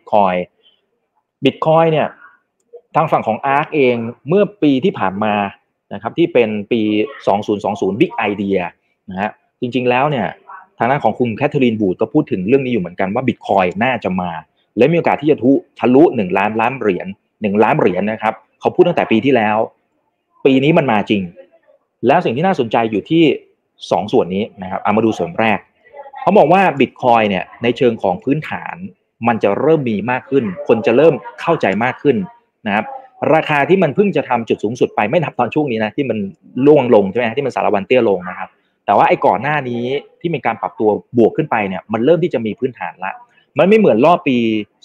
Bitcoin เนี่ยทางฝั่งของ ARK เองเมื่อปีที่ผ่านมานะครับที่เป็นปี2020 Big Idea นะฮะจริงๆแล้วเนี่ยทางด้านของคุณแคทเธอรีนบูธก็พูดถึงเรื่องนี้อยู่เหมือนกันว่า Bitcoin น่าจะมาและมีโอกาสที่จะทะลุ1 ล้านเหรียญ1 ล้านเหรียญนะครับเขาพูดตั้งแต่ปีที่แล้วปีนี้มันมาจริงแล้วสิ่งที่น่าสนใจอยู่ที่2ส่วนนี้นะครับเอามาดูส่วนแรกเขาบอกว่า Bitcoin เนี่ยในเชิงของพื้นฐานมันจะเริ่มมีมากขึ้นคนจะเริ่มเข้าใจมากขึ้นนะครับราคาที่มันเพิ่งจะทำจุดสูงสุดไปไม่นับตอนช่วงนี้นะที่มันล่วงลงใช่ไหมที่มันสารวันเตี้ยลงนะครับแต่ว่าไอ้ก่อนหน้านี้ที่มีการปรับตัวบวกขึ้นไปเนี่ยมันเริ่มที่จะมีพื้นฐานละมันไม่เหมือนรอบปี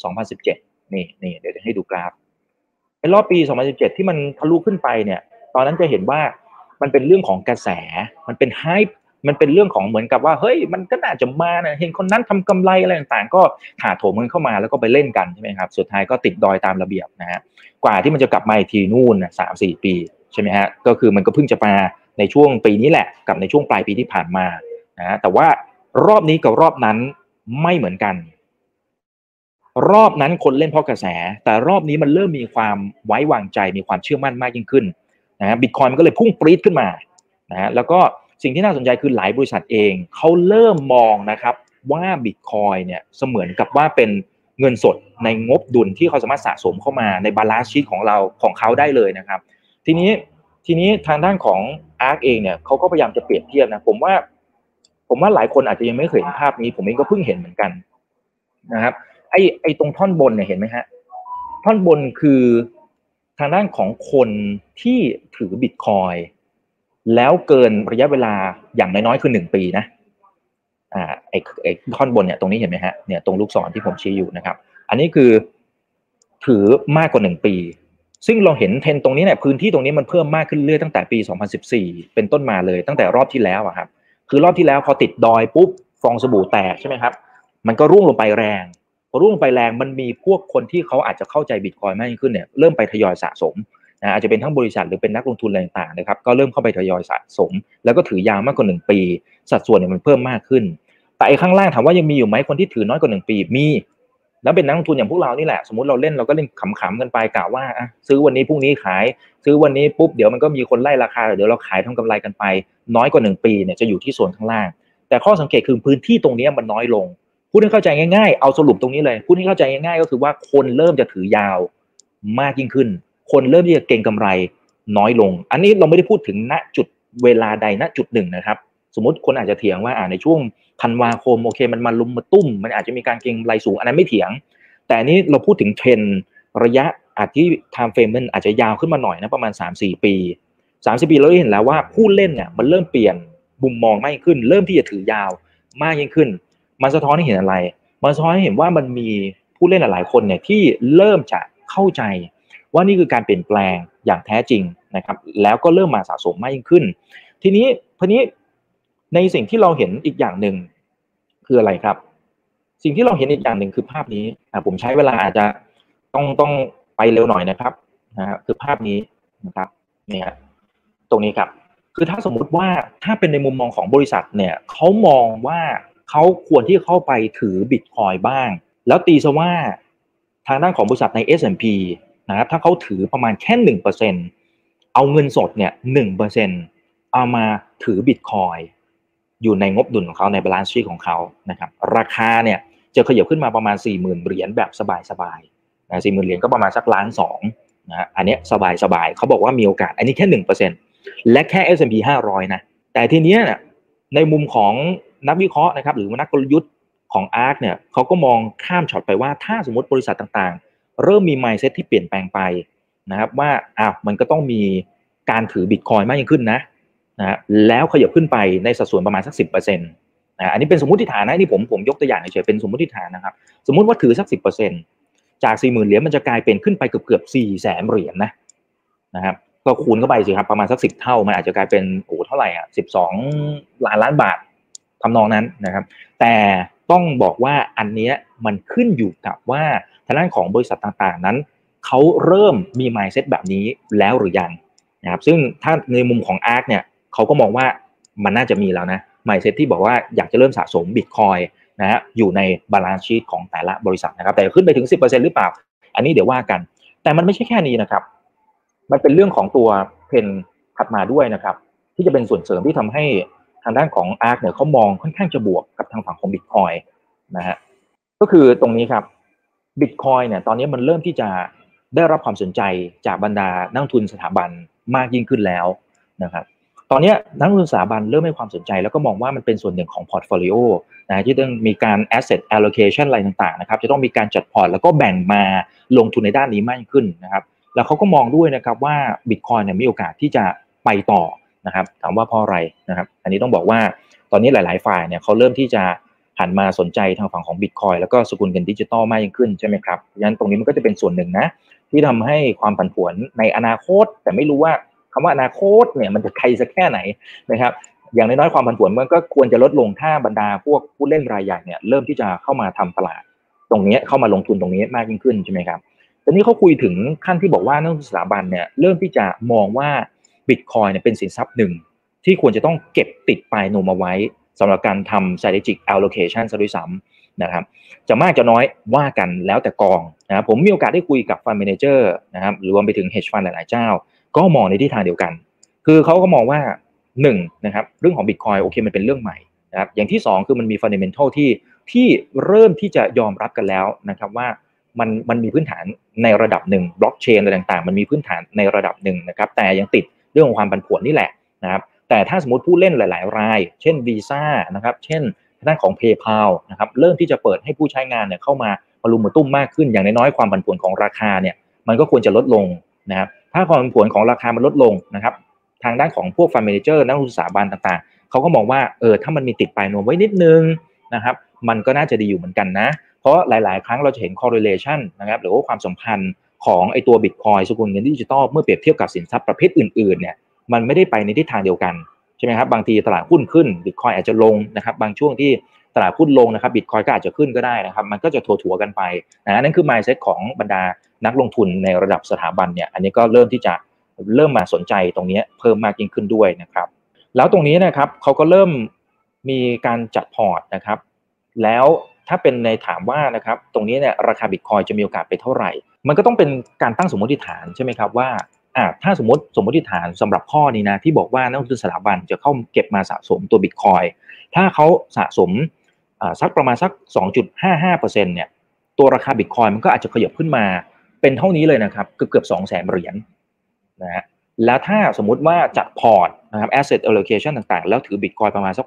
2017นี่เดี๋ยวจะให้ดูกราฟไอ้รอบปี2017ที่มันทะลุขึ้นไปเนี่ยตอนนั้นจะเห็นว่ามันเป็นเรื่องของกระแสมันเป็นไฮป์มันเป็นเรื่องของเหมือนกับว่าเฮ้ยมันก็น่าจะมานะเห็นคนนั้นทำกำไรอะไรต่างๆก็ถาโถมกันเข้ามาแล้วก็ไปเล่นกันใช่ไหมครับสุดท้ายก็ติดดอยตามระเบียบนะฮะกว่าที่มันจะกลับมาอีกทีนู่น3-4 ปีใช่ไหมฮะก็คือมันก็เพิ่งจะมาในช่วงปีนี้แหละกับในช่วงปลายปีที่ผ่านมานะฮะแต่ว่ารอบนี้กับรอบนั้นไม่เหมือนกันรอบนั้นคนเล่นเพราะกระแสแต่รอบนี้มันเริ่มมีความไว้วางใจมีความเชื่อมั่นมากยิ่งขึ้นนะฮะบิตคอยน์มันก็เลยพุ่งปรี๊ดขึ้นมานะฮะแล้วก็สิ่งที่น่าสนใจคือหลายบริษัทเองเขาเริ่มมองนะครับว่าบิตคอยน์เนี่ยเสมือนกับว่าเป็นเงินสดในงบดุลที่เขาสามารถสะสมเข้ามาในบาลานซ์ชีทของเขาได้เลยนะครับทีนี้ทางด้านของ ARK เองเนี่ยเขาก็พยายามจะเปรียบเทียบนะผมว่าหลายคนอาจจะยังไม่เคยเห็นภาพนี้ผมเองก็เพิ่งเห็นเหมือนกันนะครับไอ้ตรงท่อนบนเนี่ยเห็นไหมฮะท่อนบนคือทางด้านของคนที่ถือบิตคอยน์แล้วเกินระยะเวลาอย่างน้อยๆคือ1 ปีนะไอ้ท่อนบนเนี่ยตรงนี้เห็นไหมฮะเนี่ยตรงลูกศรที่ผมชี้อยู่นะครับอันนี้คือถือมากกว่า1 ปีซึ่งเราเห็นเทรนตรงนี้เนี่ยพื้นที่ตรงนี้มันเพิ่มมากขึ้นเรื่อยตั้งแต่ปี2014เป็นต้นมาเลยตั้งแต่รอบที่แล้วอะครับคือรอบที่แล้วพอติดดอยปุ๊บฟองสบู่แตกใช่ไหมครับมันก็ร่วงลงไปแรงพอร่วงลงไปแรงมันมีพวกคนที่เขาอาจจะเข้าใจบิตคอยน์มากยิ่งขึ้นเนี่ยเริ่มไปทยอยสะสมอาจจะเป็นทั้งบริษัทหรือเป็นนักลงทุนอะไรต่างๆนะครับก็เริ่มเข้าไปทยอยสะสมแล้วก็ถือยาวมากกว่า1 ปีสัดส่วนเนี่ยมันเพิ่มมากขึ้นแต่ไอ้ข้างล่างถามว่ายังมีอยู่ไหมคนที่ถือน้อยกว่า1 ปีมีแล้วเป็นนักลงทุนอย่างพวกเรานี่แหละสมมติเราเล่นเราก็เล่นขำๆกันไปกะว่าซื้อวันนี้พรุ่งนี้ขายซื้อวันนี้ปุ๊บเดี๋ยวมันก็มีคนไล่ราคาเดี๋ยวเราขายทำกำไรกันไปน้อยกว่า1 ปีเนี่ยจะอยู่ที่ส่วนข้างล่างแต่ข้อสังเกตคือพื้นที่ตรงนี้มันน้อยลงพูดให้เข้าใจง่ายๆเอาสรุปตรงนี้เลยพูดให้เข้าใจง่ายๆก็คือว่าคนเริ่มจะถือยาวมากยิ่งขึ้นคนเริ่มที่จะเก็งกำไรน้อยลงอันนี้เราไม่ได้พูดถึงณจุดเวลาใดณจุดหนึ่งนะครับสมมติคนอาจจะเถียงว่าในช่วงธันวาคมโอเคมันมาลุมมาตุ้มมันอาจจะมีการเก็งกำไรสูงอันนั้นไม่เถียงแต่นี้เราพูดถึงเทรนระยะอาจที่ time frame มันอาจจะยาวขึ้นมาหน่อยนะประมาณ 3-4 ปีเราเห็นแล้วว่าผู้เล่นเนี่ยมันเริ่มเปลี่ยนมุมมองมากขึ้นเริ่มที่จะถือยาวมากยิ่งขึ้นมันสะท้อนให้เห็นอะไรมันสะท้อนให้เห็นว่ามันมีผู้เล่นหลายๆคนเนี่ยที่เริ่มจะเข้าใจว่านี่คือการเปลี่ยนแปลงอย่างแท้จริงนะครับแล้วก็เริ่มมาสะสมมากยิ่งขึ้นทีนี้ในสิ่งที่เราเห็นอีกอย่างหนึ่งคืออะไรครับสิ่งที่เราเห็นอีกอย่างหนึ่งคือภาพนี้ผมใช้เวลาอาจจะต้องไปเร็วหน่อยนะครับคือภาพนี้นะครับเนี่ยตรงนี้ครับคือถ้าสมมุติว่าถ้าเป็นในมุมมองของบริษัทเนี่ยเขามองว่าเขาควรที่เข้าไปถือบิตคอยน์บ้างแล้วตีซะว่าทางด้านของบริษัทใน S&P นะครับถ้าเขาถือประมาณแค่ 1% เอาเงินสดเนี่ย 1% เอามาถือบิตคอยน์อยู่ในงบดุลของเขาในบาลานซ์ชีทของเขานะครับราคาเนี่ยจะขยับขึ้นมาประมาณ 40,000 เหรียญแบบสบายๆนะ40,000 เหรียญก็ประมาณสัก1.2 ล้านนะอันนี้สบายๆเขาบอกว่ามีโอกาสอันนี้แค่ 1% และแค่ S&P 500นะแต่ทีเนี้ยในมุมของนักวิเคราะห์นะครับหรือนักกลยุทธ์ของ ARK เนี่ยเขาก็มองข้ามช็อตไปว่าถ้าสมมติบริษัทต่างๆเริ่มมี mindset ที่เปลี่ยนแปลงไปนะครับว่ามันก็ต้องมีการถือบิตคอยน์มากยิ่งขึ้นนะแล้วขยับขึ้นไปในสัดส่วนประมาณสัก 10% อันนี้เป็นสมมุติฐานนะนี่ผมยกตัวอย่างเฉยๆเป็นสมมุติฐานนะครับสมมุติว่าถือสัก 10% จาก 40,000 เหรียญมันจะกลายเป็นขึ้นไปเกือบ 400,000 เหรียญนะครับก็คูณเข้าไปสิครับประมาณสัก10 เท่ามันอาจจะกลายเป็นเท่าไหร่12 ล้านบาททำนองนั้นนะครับแต่ต้องบอกว่าอันนี้มันขึ้นอยู่กับว่าทางด้านของบริษัทต่างๆนั้นเขาเริ่มมี mindset แบบนี้แล้วหรือยังนะครับซึ่งถ้าในมุมของ ARK เนี่ยเขาก็มองว่ามันน่าจะมีแล้วนะ mindset ที่บอกว่าอยากจะเริ่มสะสม Bitcoin อยู่ใน balance sheet ของแต่ละบริษัทนะครับแต่ขึ้นไปถึง 10% หรือเปล่าอันนี้เดี๋ยวว่ากันแต่มันไม่ใช่แค่นี้นะครับมันเป็นเรื่องของตัวเพนถัดมาด้วยนะครับที่จะเป็นส่วนเสริมที่ทำให้ทางด้านของ ARK เนี่ยเขามองค่อนข้างจะบวกกับทางฝั่งของ Bitcoin นะฮะก็คือตรงนี้ครับ Bitcoin เนี่ยตอนนี้มันเริ่มที่จะได้รับความสนใจจากบรรดานักลงทุนสถาบันมากยิ่งขึ้นแล้วนะครับตอนนี้นักลงทุนสถาบันเริ่มให้ความสนใจแล้วก็มองว่ามันเป็นส่วนหนึ่งของพอร์ตโฟลิโอที่ต้องมีการ asset allocation อะไรต่างๆนะครับจะต้องมีการจัดพอร์ตแล้วก็แบ่งมาลงทุนในด้านนี้มากขึ้นนะครับแล้วเขาก็มองด้วยนะครับว่า Bitcoin เนี่ยมีโอกาสที่จะไปต่อนะครับถามว่าเพราะอะไรนะครับอันนี้ต้องบอกว่าตอนนี้หลายๆฝ่ายเนี่ยเขาเริ่มที่จะหันมาสนใจทางฝั่งของ Bitcoin แล้วก็สกุลเงินดิจิตอลมากยิ่งขึ้นใช่ไหมครับเพราะฉะนั้นตรงนี้มันก็จะเป็นส่วนหนึ่งนะที่ทำให้ความผันผวนในอนาคตแต่ไม่รู้ว่าคำว่าอนาคตเนี่ยมันจะไกลสักแค่ไหนนะครับอย่างน้อยๆความผันผวนมันก็ควรจะลดลงถ้าบรรดาพวกผู้เล่นรายใหญ่เนี่ยเริ่มที่จะเข้ามาทำตลาดตรงนี้เข้ามาลงทุนตรงนี้มากยิ่งขึ้นใช่ไหมครับตอนนี้เขาคุยถึงขั้นที่บอกว่านักสถาบันเนี่ยเริ่มที่จะมองว่า Bitcoin เนี่ยเป็นสินทรัพย์หนึ่งที่ควรจะต้องเก็บติดปลายนวมเอาไว้สำหรับการทำ strategic allocation ซะด้วยซ้ำนะครับจะมากจะน้อยว่ากันแล้วแต่กองนะครับผมมีโอกาสได้คุยกับ fund manager นะครับรวมไปถึง hedge fund หลายๆเจ้าก็มองในทิศทางเดียวกันคือเขาก็มองว่า1นะครับเรื่องของ Bitcoin โอเคมันเป็นเรื่องใหม่นะครับอย่างที่2คือมันมี fundamental ที่เริ่มที่จะยอมรับกันแล้วนะครับว่ามันมีพื้นฐานในระดับหนึ่งบล็อกเชนอะไรต่างๆมันมีพื้นฐานในระดับหนึ่งนะครับแต่ยังติดเรื่องของความผันผวนนี่แหละนะครับแต่ถ้าสมมติผู้เล่นหลายๆรายเช่น Visa นะครับเช่นด้านของ PayPal นะครับเริ่มที่จะเปิดให้ผู้ใช้งานเนี่ยเข้ามารุมมาตุ้มมากขึ้นอย่างน้อยๆความผันผวนของราคาเนี่ยมันก็ควรจะลดลงนะครับถ้าความผันผวนของราคามันลดลงนะครับทางด้านของพวก Fund Manager นักลงทุนสถาบันต่างๆเขาก็มองว่าถ้ามันมีติดปลายนวมไว้นิดนึงนะครับมันก็น่าจะดีอยู่เหมือนกันนะเพราะหลายๆครั้งเราจะเห็น correlation นะครับหรือว่าความสัมพันธ์ของไอตัว Bitcoin สกุลเงินดิจิตอลเมื่อเปรียบเทียบกับสินทรัพย์ประเภทอื่นๆเนี่ยมันไม่ได้ไปในทิศทางเดียวกันใช่ไหมครับบางทีตลาดหุ้นขึ้น Bitcoin อาจจะลงนะครับบางช่วงที่ตลาดหุ้นลงนะครับ Bitcoin ก็อาจจะขึ้นก็ได้นะครับมันก็จะถัวๆกันไปนั่นคือ mindset ของบรรดานักลงทุนในระดับสถาบันเนี่ยอันนี้ก็เริ่มที่จะมาสนใจตรงนี้เพิ่มมากยิ่งขึ้นด้วยนะครับแล้วตรงนี้นะครับเขาก็เริ่มมีการจัดพอร์ตนะครับแล้วถ้าเป็นในถามว่านะครับตรงนี้เนี่ยราคา Bitcoin จะมีโอกาสไปเท่าไหร่มันก็ต้องเป็นการตั้งสมมติฐานใช่ไหมครับว่าถ้าสมมติฐานสำหรับข้อนี้นะที่บอกว่านักลงทุนสถาบันจะเข้าเก็บมาสะสมตัว Bitcoin ถ้าเขาสะสมสักประมาณสัก 2.55% เนี่ยตัวราคา Bitcoin มันก็อาจจะขยับขึ้นมาเป็นเท่านี้เลยนะครับเกือบ 200,000 เหรียญนะฮะแล้วถ้าสมมุติว่าจัดพอร์ตนะครับ asset allocation ต่างๆแล้วถือ Bitcoin ประมาณสัก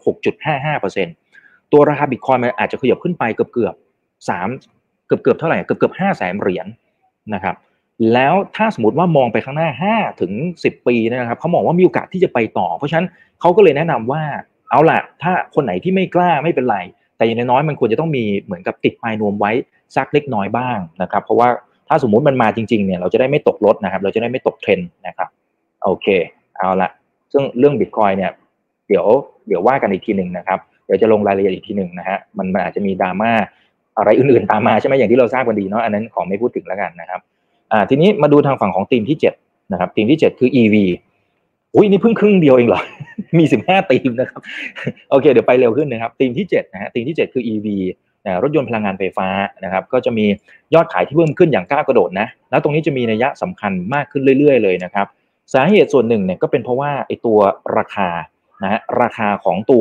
6.55% ตัวราคา Bitcoin มันอาจจะขยับขึ้นไปเกือบเท่าไหร่เกือบ 500,000 เหรียญนะครับแล้วถ้าสมมติว่ามองไปข้างหน้า5 ถึง 10 ปีนะครับเขามองว่ามีโอกาสที่จะไปต่อเพราะฉะนั้นเขาก็เลยแนะนำว่าเอาล่ะถ้าคนไหนที่ไม่กล้าไม่เป็นไรแต่อย่างน้อยๆมันควรจะต้องมีเหมือนกับติดปลายนวมไว้สักเล็กน้อยบ้างนะครับเพราะว่าถ้าสมมุติมันมาจริงๆเนี่ยเราจะได้ไม่ตกรถนะครับเราจะได้ไม่ตกเทรนด์นะครับโอเคเอาล่ะซึ่งเรื่อง Bitcoin เนี่ยเดี๋ยวว่ากันอีกทีนึงนะครับเดี๋ยวจะลงรายละเอียดอีกทีนึงนะฮะมันอาจจะมีดราม่าอะไรอื่นๆตามมาใช่ไหมอย่างที่เราทราบกันดีเนาะอันนั้นขอไม่พูดถึงแล้วกันนะครับทีนี้มาดูทางฝั่งของทีมที่7นะครับทีมที่7คือ EV อุ้ยนี่เพิ่งครึ่งเดียวเองเหรอ มี15ทีมนะครับโอเคเดี๋ยวไปเร็วขึ้นนะครับทีมที่7นะฮะทีมที่7คือ EV รถยนต์พลังงานไฟฟ้านะครับก็จะมียอดขายที่เพิ่มขึ้นอย่างก้าวกระโดดนะแล้วตรงนี้จะมีนัยสำคัญมากขึ้นเรื่อยๆเลยนะครับสาเหตุส่วนหนึ่งเนี่ยก็เป็นเพราะว่าไอ้ตัวราคานะฮะราคาของตัว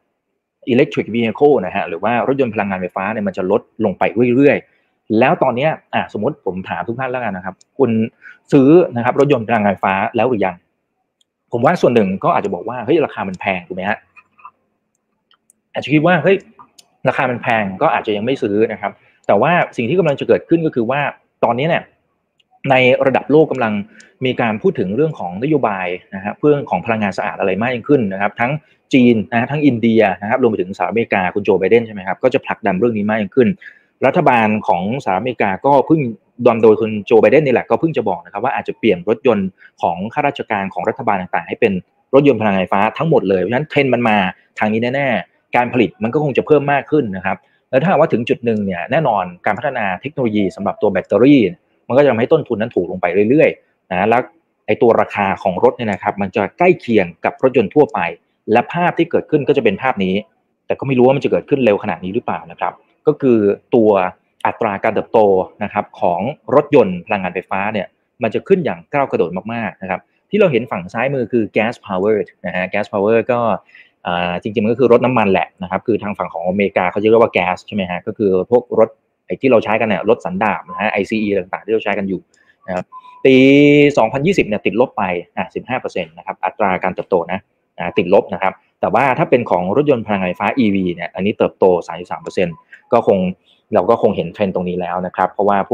electric vehicle นะฮะหรือว่ารถยนต์พลังงานไฟฟ้าเนี่ยมันจะลดลงไปเรื่อยๆแล้วตอนนี้สมมติผมถามทุกท่านแล้วกันนะครับคุณซื้อนะครับรถยนต์พลังงานไฟฟ้าแล้วหรือยังผมว่าส่วนหนึ่งก็อาจจะบอกว่าเฮ้ยราคามันแพงถูกไหมฮะอาจจะคิดว่าเฮ้ยราคามันแพงก็อาจจะยังไม่ซื้อนะครับแต่ว่าสิ่งที่กำลังจะเกิดขึ้นก็คือว่าตอนนี้เนี่ยในระดับโลกกำลังมีการพูดถึงเรื่องของนโยบายนะครับเรื่องของพลังงานสะอาดอะไรมากยิ่งขึ้นนะครับทั้งจีนนะทั้งอินเดียนะครับรวมไปถึงสหรัฐอเมริกาคุณโจไบเดนใช่ไหมครับก็จะผลักดันเรื่องนี้มากยิ่งขึ้นรัฐบาลของสหรัฐอเมริกาก็เพิ่งโดยคุณโจไบเดนนี่แหละก็เพิ่งจะบอกนะครับว่าอาจจะเปลี่ยนรถยนต์ของข้าราชการของรัฐบาลต่างๆให้เป็นรถยนต์พลังงานไฟฟ้าทั้งหมดเลยเพราะฉะนั้นเทรนด์มันมาทางนี้แน่ๆการผลิตมันก็คงจะเพิ่มมากขึ้นนะครับแล้วถ้าว่าถึงจุดหนึ่งเนี่ยแน่นอนการพัฒนาเทคโนโลยีสำหรับตัวแบตเตอรี่มันก็จะทำให้ต้นทุนนั้นถูกลงไปเรื่อยๆนะแล้วไอ้ตัวราคาของรถเนี่ยนะครับมันจะใกล้เคียงกับรถยนต์ทั่วไปและภาพที่เกิดขึ้นก็จะเป็นภาพนี้แต่ก็ไม่รู้ว่ามันจะเกิดขึ้นเร็วขนาดนี้หรือเปล่านะครับก็คือตัวอัตราการเติบโตนะครับของรถยนต์พลังงานไฟฟ้าเนี่ยมันจะขึ้นอย่างก้าวกระโดดมากๆนะครับที่เราเห็นฝั่งซ้ายมือคือ gas powered นะฮะ gas power ก็จริงๆมันก็คือรถน้ำมันแหละนะครับคือทางฝั่งของอเมริกาเขาจะเรียกว่าแก๊สใช่ไหมฮะก็คือพวกรถไอ้ที่เราใช้กันเนี่ยรถสันดาปนะฮะ ICE ต่างๆที่เราใช้กันอยู่นะครับปี2020เนี่ยติดลบไป15% นะครับอัตราการเติบโตนะติดลบนะครับแต่ว่าถ้าเป็นของรถยนต์พลังงานไฟฟ้า EV เนี่ยอันนี้เติบโต 33% เราก็คงเห็นเทรนด์ตรงนี้แล้วนะครับเพราะว่าพวก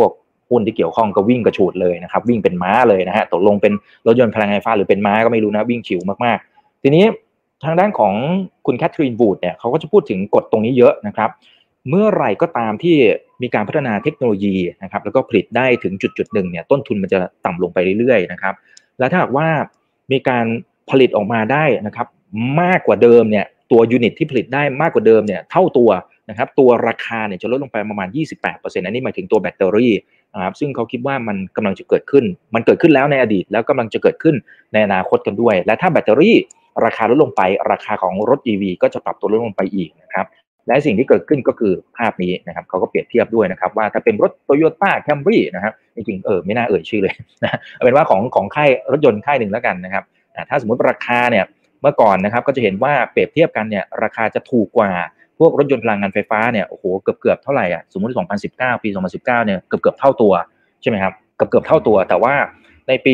หุ้นที่เกี่ยวข้องก็วิ่งกระฉูดเลยนะครับวิ่งเป็นม้าเลยนะฮะตกลงเป็นรถยนต์พลังงานไฟฟ้าหรือเป็นม้าก็ไม่รู้นะวิ่งฉิวมากๆทีนี้ทางด้านของคุณแคทเธอรีนวูดเนี่ยเขาก็จะพูดถึงกฎตรงนี้เยอะนะครับเมื่อไหร่ก็ตามที่มีการพัฒนาเทคโนโลยีนะครับแล้วก็ผลิตได้ถึงจุดหนึ่งเนี่ยต้นทุนมันจะต่ำลงไปเรื่อยๆนะครับและถ้าหากว่ามีการผลิตออกมาได้นะครับมากกว่าเดิมเนี่ยตัวยูนิตที่ผลิตได้มากกว่าเดิมเนี่ยเท่าตัวนะครับตัวราคาเนี่ยจะลดลงไปประมาณ 28% อันนี้หมายถึงตัวแบตเตอรี่นะครับซึ่งเขาคิดว่ามันกำลังจะเกิดขึ้นมันเกิดขึ้นแล้วในอดีตแล้วกำลังจะเกิดขึ้นในอนาคตกันด้วยและถ้าแบตเตอรี่ราคาลดลงไปราคาของรถ EV ก็จะปรับตัวลดลงไปอีกนะครับและสิ่งที่เกิดขึ้นก็คือภาพนี้นะครับเขาก็เปรียบเทียบด้วยนะครับว่าถ้าเป็นรถ Toyota Camry นะครับจริงๆไม่น่าเอ่ยชื่อเลยนะเอาเป็นว่าของค่ายรถยนต์ค่ายหนึ่งแล้วกันนะครับถ้าสมมติราคาเนี่ยเมื่อก่อนนะครับก็จะเห็นว่าเปรียบเทียบกันเนี่ยราคาจะถูกกว่าพวกรถยนต์พลังงานไฟฟ้าเนี่ยโอ้โหเกือบเท่าไหร่อ่ะสมมติ2019ปี2019เนี่ยเกือบเท่าตัวใช่ไหมครับเกือบเท่าตัวแต่ว่าในปี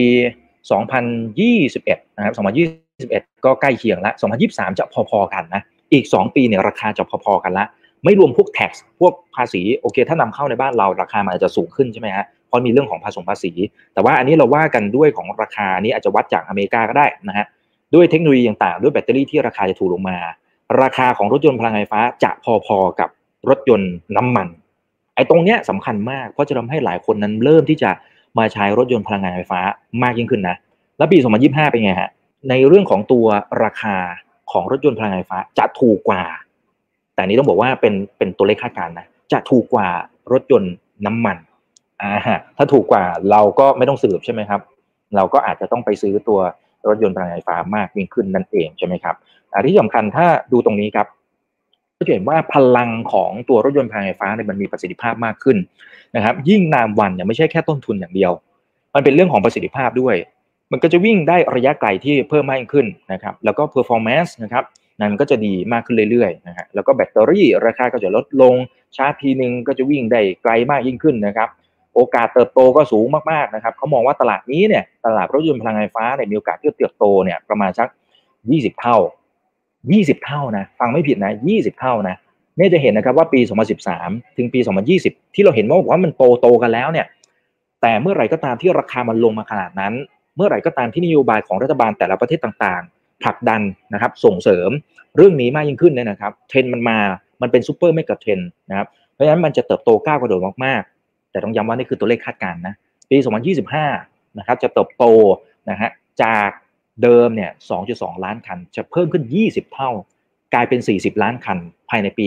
2021นะครับ2021ก็ใกล้เคียงแล้ว2023จะพอๆกันนะอีก2ปีเนี่ยราคาจะพอๆกันละไม่รวมพวก tax พวกภาษีโอเคถ้านำเข้าในบ้านเราราคามันอาจจะสูงขึ้นใช่ไหมฮะเพราะมีเรื่องของภาษีแต่ว่าอันนี้เราว่ากันด้วยของราคานี้อาจจะวัดจากอเมริกาก็ได้นะฮะด้วยเทคโนโลยีต่างๆด้วยแบตเตอรี่ที่ราคาจะถูกลงมาราคาของรถยนต์พลังงานไฟฟ้าจะพอๆกับรถยนต์น้ำมันไอ้ตรงเนี้ยสำคัญมากเพราะจะทำให้หลายคนนั้นเริ่มที่จะมาใช้รถยนต์พลังงานไฟฟ้ามากยิ่งขึ้นนะแล้วปี2025เป็นไงฮะในเรื่องของตัวราคาของรถยนต์พลังงานไฟฟ้าจะถูกกว่าแต่นี้ต้องบอกว่าเป็นตัวเลขคาดการณ์นะจะถูกกว่ารถยนต์น้ำมันถ้าถูกกว่าเราก็ไม่ต้องสืบใช่ไหมครับเราก็อาจจะต้องไปซื้อตัวรถยนต์พลังงานไฟฟ้ามากยิ่งขึ้นนั่นเองใช่ไหมครับที่สำคัญถ้าดูตรงนี้ครับก็จะเห็นว่าพลังของตัวรถยนต์พลังงานไฟฟ้าเนี่ยมันมีประสิทธิภาพมากขึ้นนะครับยิ่งนานวันเนี่ยไม่ใช่แค่ต้นทุนอย่างเดียวมันเป็นเรื่องของประสิทธิภาพด้วยมันก็จะวิ่งได้ระยะไกลที่เพิ่มมากขึ้นนะครับแล้วก็ performance นะครับนั้นก็จะดีมากขึ้นเรื่อยๆนะฮะแล้วก็แบตเตอรี่ราคาก็จะลดลงชาร์จทีนึงก็จะวิ่งได้ไกลมากยิ่งขึ้นนะครับโอกาสเติบโตก็สูงมากๆนะครับเขามองว่าตลาดนี้เนี่ยตลาดรถยนต์พลังงานไฟฟ้าเนี่ยมีโอกาสที่จะเติบโตเนี่ยประมาณสัก20เท่า20เท่านะฟังไม่ผิดนะ20เท่านะเนี่ยจะเห็นนะครับว่าปี2013ถึงปี2020ที่เราเห็นว่ามันโตกันแล้วเนี่ยแต่เมื่อไหร่ก็ตามที่ราคามันลงมาขนาดนั้นเมื่อไหร่ก็ตามที่นโยบายของรัฐบาลแต่ละประเทศต่างๆผลักดันนะครับส่งเสริมเรื่องนี้มากยิ่งขึ้นเนี่ยนะครับเทรนด์มันเป็นซูเปอร์เมกะเทรนด์นะครับเพราะฉะนั้นมันจะเติบโตก้าวกระโดดมากๆแต่ต้องย้ำว่านี่คือตัวเลขคาดการณ์นะปี2025นะครับจะเติบโตนะฮะจากเดิมเนี่ย 2.2 ล้านคันจะเพิ่มขึ้น20เท่ากลายเป็น40ล้านคันภายในปี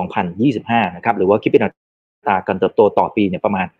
2025นะครับหรือว่าคิดเป็นอัตราการเติบโตต่อปีเนี่ยประมาณ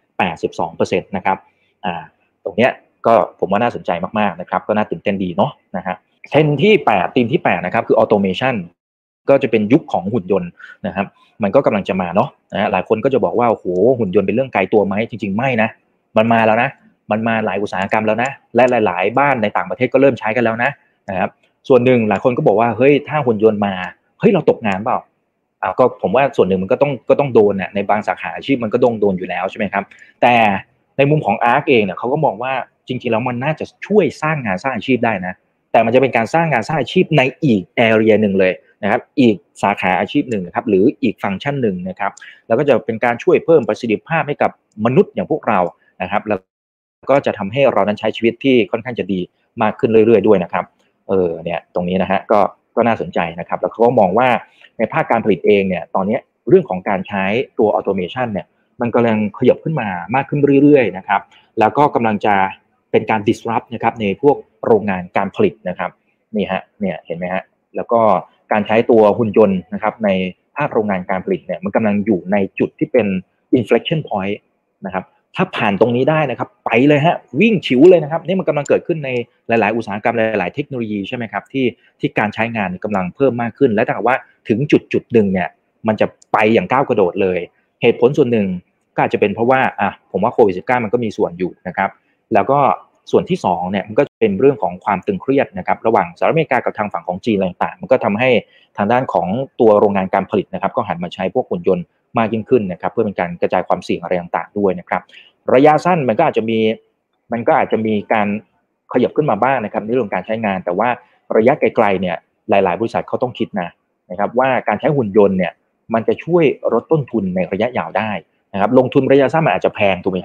82% นะครับตรงเนี้ยก็ผมว่าน่าสนใจมากๆนะครับก็น่าตื่นเต้นดีเนาะนะฮะเทรนด์ที่8ธีมที่8นะครับคือออโตเมชันก็จะเป็นยุคของหุ่นยนต์นะครับมันก็กำลังจะมาเนาะนะฮะหลายคนก็จะบอกว่าโอ้โหหุ่นยนต์เป็นเรื่องไกลตัวไหมจริงๆไม่นะมันมาแล้วนะมันมาหลายอุตสาหกรรมแล้วนะและหลายๆบ้านในต่างประเทศก็เริ่มใช้กันแล้วนะครับส่วนหนึ่งหลายคนก็บอกว่าเฮ้ยถ้าหุ่นยนต์มาเฮ้ยเราตกงานเปล่าก็ผมว่าส่วนหนึ่งมันก็ต้องโดนน่ะในบางสาขาอาชีพมันก็โดนอยู่แล้วใช่ไหมครับแต่ในมุมของ ARK เองเนี่ยเขาก็มองว่าจริงๆแล้วมันน่าจะช่วยสร้างงานสร้างอาชีพได้นะแต่มันจะเป็นการสร้างงานสร้างอาชีพในอีก area หนึ่งเลยนะครับอีกสาขาอาชีพหนึ่งนะครับหรืออีกฟังก์ชันหนึ่งนะครับแล้วก็จะเป็นการช่วยเพิ่มประสิทธิภาพให้กับมนุษย์อย่างพวกเรานะครับแล้วก็จะทำให้เรานั้นใช้ชีวิตที่ค่อนข้างจะดีมากขึ้นเรื่อยๆด้วยนะครับเนี่ยตรงนี้นะฮะก็น่าสนใจนะครับแล้วเขาก็มองว่าในภาคการผลิตเองเนี่ยตอนนี้เรื่องของการใช้ตัวออโตเมชันเนี่ยมันกำลังขยับขึ้นมามากขึ้นเรื่อยๆนะครับแล้วก็กำลังจะเป็นการ disrupt นะครับในพวกโรงงานการผลิตนะครับนี่ฮะเนี่ยเห็นไหมฮะแล้วก็การใช้ตัวหุ่นยนต์นะครับในภาคโรงงานการผลิตเนี่ยมันกำลังอยู่ในจุดที่เป็น inflection point นะครับถ้าผ่านตรงนี้ได้นะครับไปเลยฮะวิ่งฉิวเลยนะครับนี่มันกำลังเกิดขึ้นในหลายๆอุตสาหกรรมหลายๆเทคโนโลยีใช่ไหมครับที่การใช้งานกำลังเพิ่มมากขึ้นและถ้าว่าถึงจุดหนึ่งเนี่ยมันจะไปอย่างก้าวกระโดดเลยเหตุผลส่วนหนึ่งก็อาจจะเป็นเพราะว่าผมว่าโควิด -19 มันก็มีส่วนอยู่นะครับแล้วก็ส่วนที่2เนี่ยมันก็เป็นเรื่องของความตึงเครียดนะครับระหว่างสหรัฐอเมริกากับทางฝั่งของจีนอะไรต่างๆมันก็ทำให้ทางด้านของตัวโรงงานการผลิตนะครับก็หันมาใช้พวกหุ่นยนต์มากยิ่งขึ้นนะครับเพื่อเป็นการกระจายความเสี่ยงอะไรต่างๆด้วยนะครับระยะสั้นมันก็อาจจะมีการขยับขึ้นมาบ้างนะครับในเรื่องการใช้งานแต่ว่าระยะไกลๆเนี่ยหลายๆบริษัทเขาต้องคิดนะครับว่าการใช้หุ่นยนต์เนี่ยมันจะช่วยลดต้นทุนในระยะยาวได้นะครับลงทุนระยะสั้นมันอาจจะแพงถูกไหมฮะ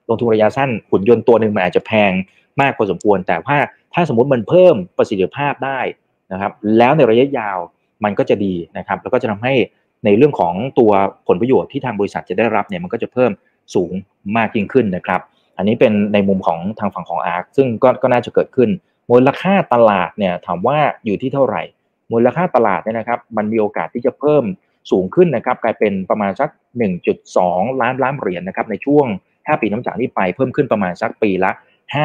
ลงทุนระยะสั้นหุ่นยนต์ตัวนึงมันอาจจะแพงมากพอสมควรแต่ว่าถ้าสมมุติมันเพิ่มประสิทธิภาพได้นะครับแล้วในระยะยาวมันก็จะดีนะครับแล้วก็จะทำให้ในเรื่องของตัวผลประโยชน์ที่ทางบริษัทจะได้รับเนี่ยมันก็จะเพิ่มสูงมากยิ่งขึ้นนะครับอันนี้เป็นในมุมของทางฝั่งของ ARK ซึ่งก็น่าจะเกิดขึ้นมูลค่าตลาดเนี่ยถามว่าอยู่ที่เท่าไหร่มูลค่าตลาดเนี่ยนะครับมันมีโอกาสที่จะเพิ่มสูงขึ้นนะครับกลายเป็นประมาณสัก 1.2 ล้านเหรียญนะครับในช่วง5ปีน้ำจากนี้ไปเพิ่มขึ้นประมาณสักปีละ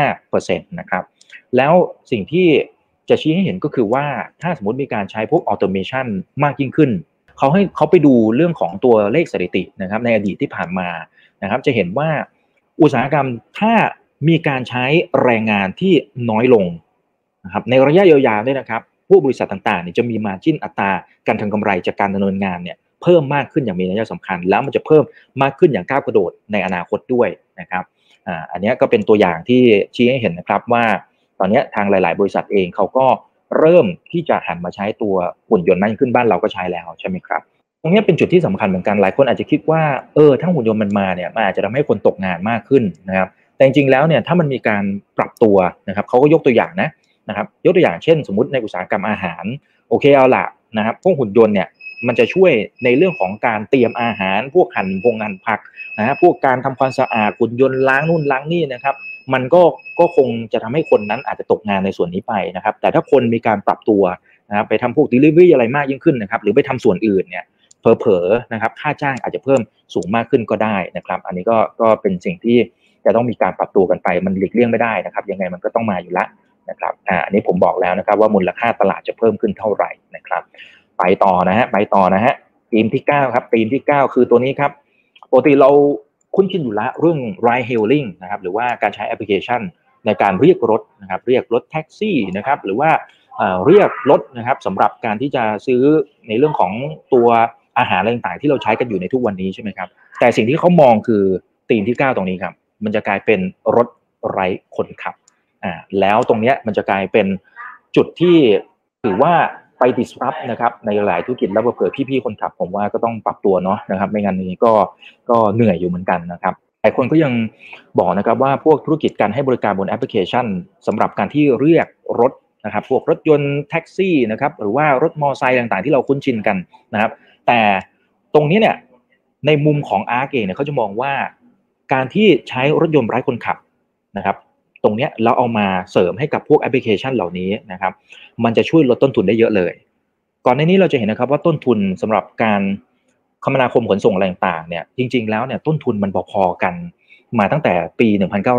5% นะครับแล้วสิ่งที่จะชี้ให้เห็นก็คือว่าถ้าสมมติมีการใช้พวกออโตเมชันมากยิ่งขึ้นเขาไปดูเรื่องของตัวเลขสถิตินะครับในอดีตที่ผ่านมานะครับจะเห็นว่าอุตสาหกรรมถ้ามีการใช้แรงงานที่น้อยลงนะครับในระยะยาวๆเนี่ยนะครับผู้บริษัทต่างๆเนี่ยจะมีมาร์จิ้นอัตราการทำกำไรจากการดำเนินงานเนี่ยเพิ่มมากขึ้นอย่างมีนัยสำคัญแล้วมันจะเพิ่มมากขึ้นอย่างก้าวกระโดดในอนาคตด้วยนะครับอันนี้ก็เป็นตัวอย่างที่ชี้ให้เห็นนะครับว่าตอนนี้ทางหลายๆบริษัทเองเขาก็เริ่มที่จะหันมาใช้ตัวหุ่นยนต์มากขึ้นบ้านเราก็ใช้แล้วใช่ไหมครับตรงนี้เป็นจุดที่สำคัญเหมือนกันหลายคนอาจจะคิดว่าถ้าหุ่นยนต์มันมาเนี่ยมันอาจจะทำให้คนตกงานมากขึ้นนะครับแต่จริงๆแล้วเนี่ยถ้ามันมีการปรับตัวนะครับเขาก็ยกตัวอย่างนะครับยกตัวอย่างเช่นสมมุติในอุตสาหกรรมอาหารโอเคเอาล่ะนะครับพวกหุ่นยนต์เนี่ยมันจะช่วยในเรื่องของการเตรียมอาหารพวกหั่นผักนะฮะพวกการทำความสะอาดหุ่นยนต์ล้างนู่นล้างนี่นะครับมันก็คงจะทำให้คนนั้นอาจจะตกงานในส่วนนี้ไปนะครับแต่ถ้าคนมีการปรับตัวนะครับไปทำพวก delivery อะไรมากยิ่งขึ้นนะครับหรือไปทำส่วนอื่นเนี่ยเผลอๆนะครับค่าจ้างอาจจะเพิ่มสูงมากขึ้นก็ได้นะครับอันนี้ก็เป็นสิ่งที่จะต้องมีการปรับตัวกันไปมันหลีกเลี่ยงไม่ได้นะครับยังไงมันก็ต้องมาอยู่ละนะครับอันนี้ผมบอกแล้วนะครับว่ามูลค่าตลาดจะเพิ่มขึ้นเท่าไหร่นะครับไปต่อนะฮะธีมที่9ครับธีมที่9คือตัวนี้ครับปกติเราคุ้นชินอยู่แล้วเรื่อง ride hailing นะครับหรือว่าการใช้แอปพลิเคชันในการเรียกรถนะครับเรียกรถแท็กซี่นะครับหรือว่าเรียกรถนะครับสำหรับการที่จะซื้อในเรื่องของตัวอาหารอะไรต่างๆที่เราใช้กันอยู่ในทุกวันนี้ใช่ไหมครับแต่สิ่งที่เขามองคือธีมที่9ตรงนี้ครับมันจะกลายเป็นรถไร้คนขับแล้วตรงนี้มันจะกลายเป็นจุดที่ถือว่าไป disrupt นะครับในหลายธุรกิจแล้วเผื่อพี่ๆคนขับผมว่าก็ต้องปรับตัวเนาะนะครับไม่งั้นนี้ก็เหนื่อยอยู่เหมือนกันนะครับหลายคนก็ยังบอกนะครับว่าพวกธุรกิจการให้บริการบนแอปพลิเคชันสำหรับการที่เรียกรถนะครับพวกรถยนต์แท็กซี่นะครับหรือว่ารถมอเตอร์ไซค์ต่างๆที่เราคุ้นชินกันนะครับแต่ตรงนี้เนี่ยในมุมของ ARK เองเนี่ยเขาจะมองว่าการที่ใช้รถยนต์ไร้คนขับนะครับตรงนี้เราเอามาเสริมให้กับพวกแอปพลิเคชันเหล่านี้นะครับมันจะช่วยลดต้นทุนได้เยอะเลยก่อนหน้านี้เราจะเห็นนะครับว่าต้นทุนสำหรับการคมนาคมขนส่งอะไรต่างๆเนี่ยจริงๆแล้วเนี่ยต้นทุนมันพอๆกันมาตั้งแต่ปี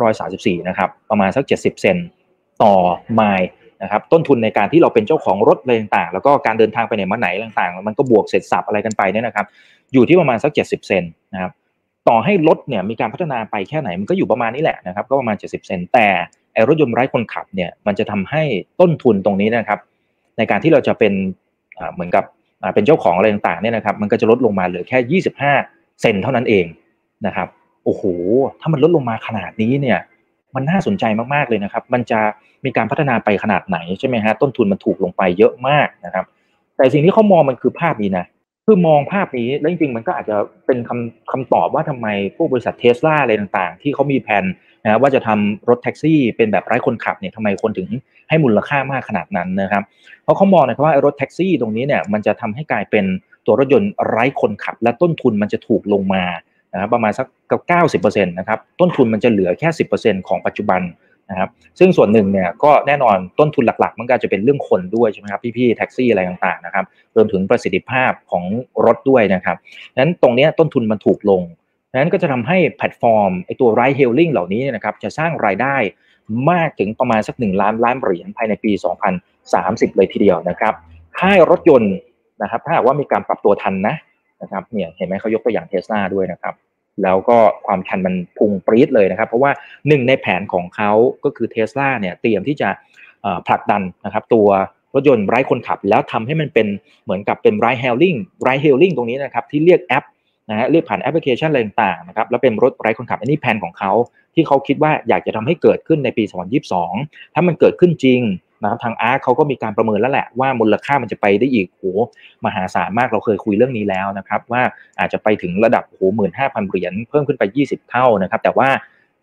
1934นะครับประมาณสัก70 เซนต์ต่อไมล์นะครับต้นทุนในการที่เราเป็นเจ้าของรถอะไรต่างๆแล้วก็การเดินทางไปไหนมาไหนต่างๆมันก็บวกเสร็จสับอะไรกันไปเนี่ยนะครับอยู่ที่ประมาณสัก70 เซนต์นะครับต่อให้รถเนี่ยมีการพัฒนาไปแค่ไหนมันก็อยู่ประมาณนี้แหละนะครับก็ประมาณ70 เซนต์แต่รถยนต์ไร้คนขับเนี่ยมันจะทำให้ต้นทุนตรงนี้นะครับในการที่เราจะเป็นเหมือนกับเป็นเจ้าของอะไรต่างๆเนี่ยนะครับมันก็จะลดลงมาเหลือแค่25 เซนต์เท่านั้นเองนะครับโอ้โหถ้ามันลดลงมาขนาดนี้เนี่ยมันน่าสนใจมากๆเลยนะครับมันจะมีการพัฒนาไปขนาดไหนใช่ไหมฮะต้นทุนมันถูกลงไปเยอะมากนะครับแต่สิ่งที่เขามองมันคือภาพนี้นะคือมองภาพนี้แล้วจริงๆมันก็อาจจะเป็นคำตอบว่าทำไมพวกบริษัท Tesla อะไรต่างๆที่เขามีแผนนะว่าจะทำรถแท็กซี่เป็นแบบไร้คนขับเนี่ยทำไมคนถึงให้มูลค่ามากขนาดนั้นนะครับเพราะเขามองนะครับว่ารถแท็กซี่ตรงนี้เนี่ยมันจะทำให้กลายเป็นตัวรถยนต์ไร้คนขับและต้นทุนมันจะถูกลงมานะครับประมาณสัก 90% นะครับต้นทุนมันจะเหลือแค่ 10% ของปัจจุบันนะครับซึ่งส่วนหนึ่งเนี่ยก็แน่นอนต้นทุนหลักๆมันก็จะเป็นเรื่องคนด้วยใช่ไหมครับพี่ๆแท็กซี่อะไรต่างๆนะครับรวมถึงประสิทธิภาพของรถด้วยนะครับนั้นตรงนี้ต้นทุนมันถูกลงนั้นก็จะทำให้แพลตฟอร์มไอตัว ride hailing เหล่านี้นะครับจะสร้างรายได้มากถึงประมาณสัก1 ล้านเหรียญภายในปี2030เลยทีเดียวนะครับค่ายรถยนต์นะครับถ้าหากว่ามีการปรับตัวทันนะครับเนี่ยเห็นไหมเขายกตัวอย่าง Tesla ด้วยนะครับแล้วก็ความชันมันพุ่งปรี๊ดเลยนะครับเพราะว่าหนึ่งในแผนของเขาก็คือ Tesla เนี่ยเตรียมที่จะผลักดันนะครับตัวรถยนต์ไร้คนขับแล้วทำให้มันเป็นเหมือนกับเป็น ride hailing ตรงนี้นะครับที่เรียกแอปนะฮะเรียกผ่านแอปพลิเคชันอะไรต่างๆนะครับแล้วเป็นรถไร้คนขับอันนี้แผนของเขาที่เขาคิดว่าอยากจะทำให้เกิดขึ้นในปี2022ถ้ามันเกิดขึ้นจริงนะครับทาง ARK เขาก็มีการประเมินแล้วแหละว่ามูลค่ามันจะไปได้อีกโหมหาศาลมากเราเคยคุยเรื่องนี้แล้วนะครับว่าอาจจะไปถึงระดับ15,000 เหรียญเพิ่มขึ้นไป20 เท่านะครับแต่ว่า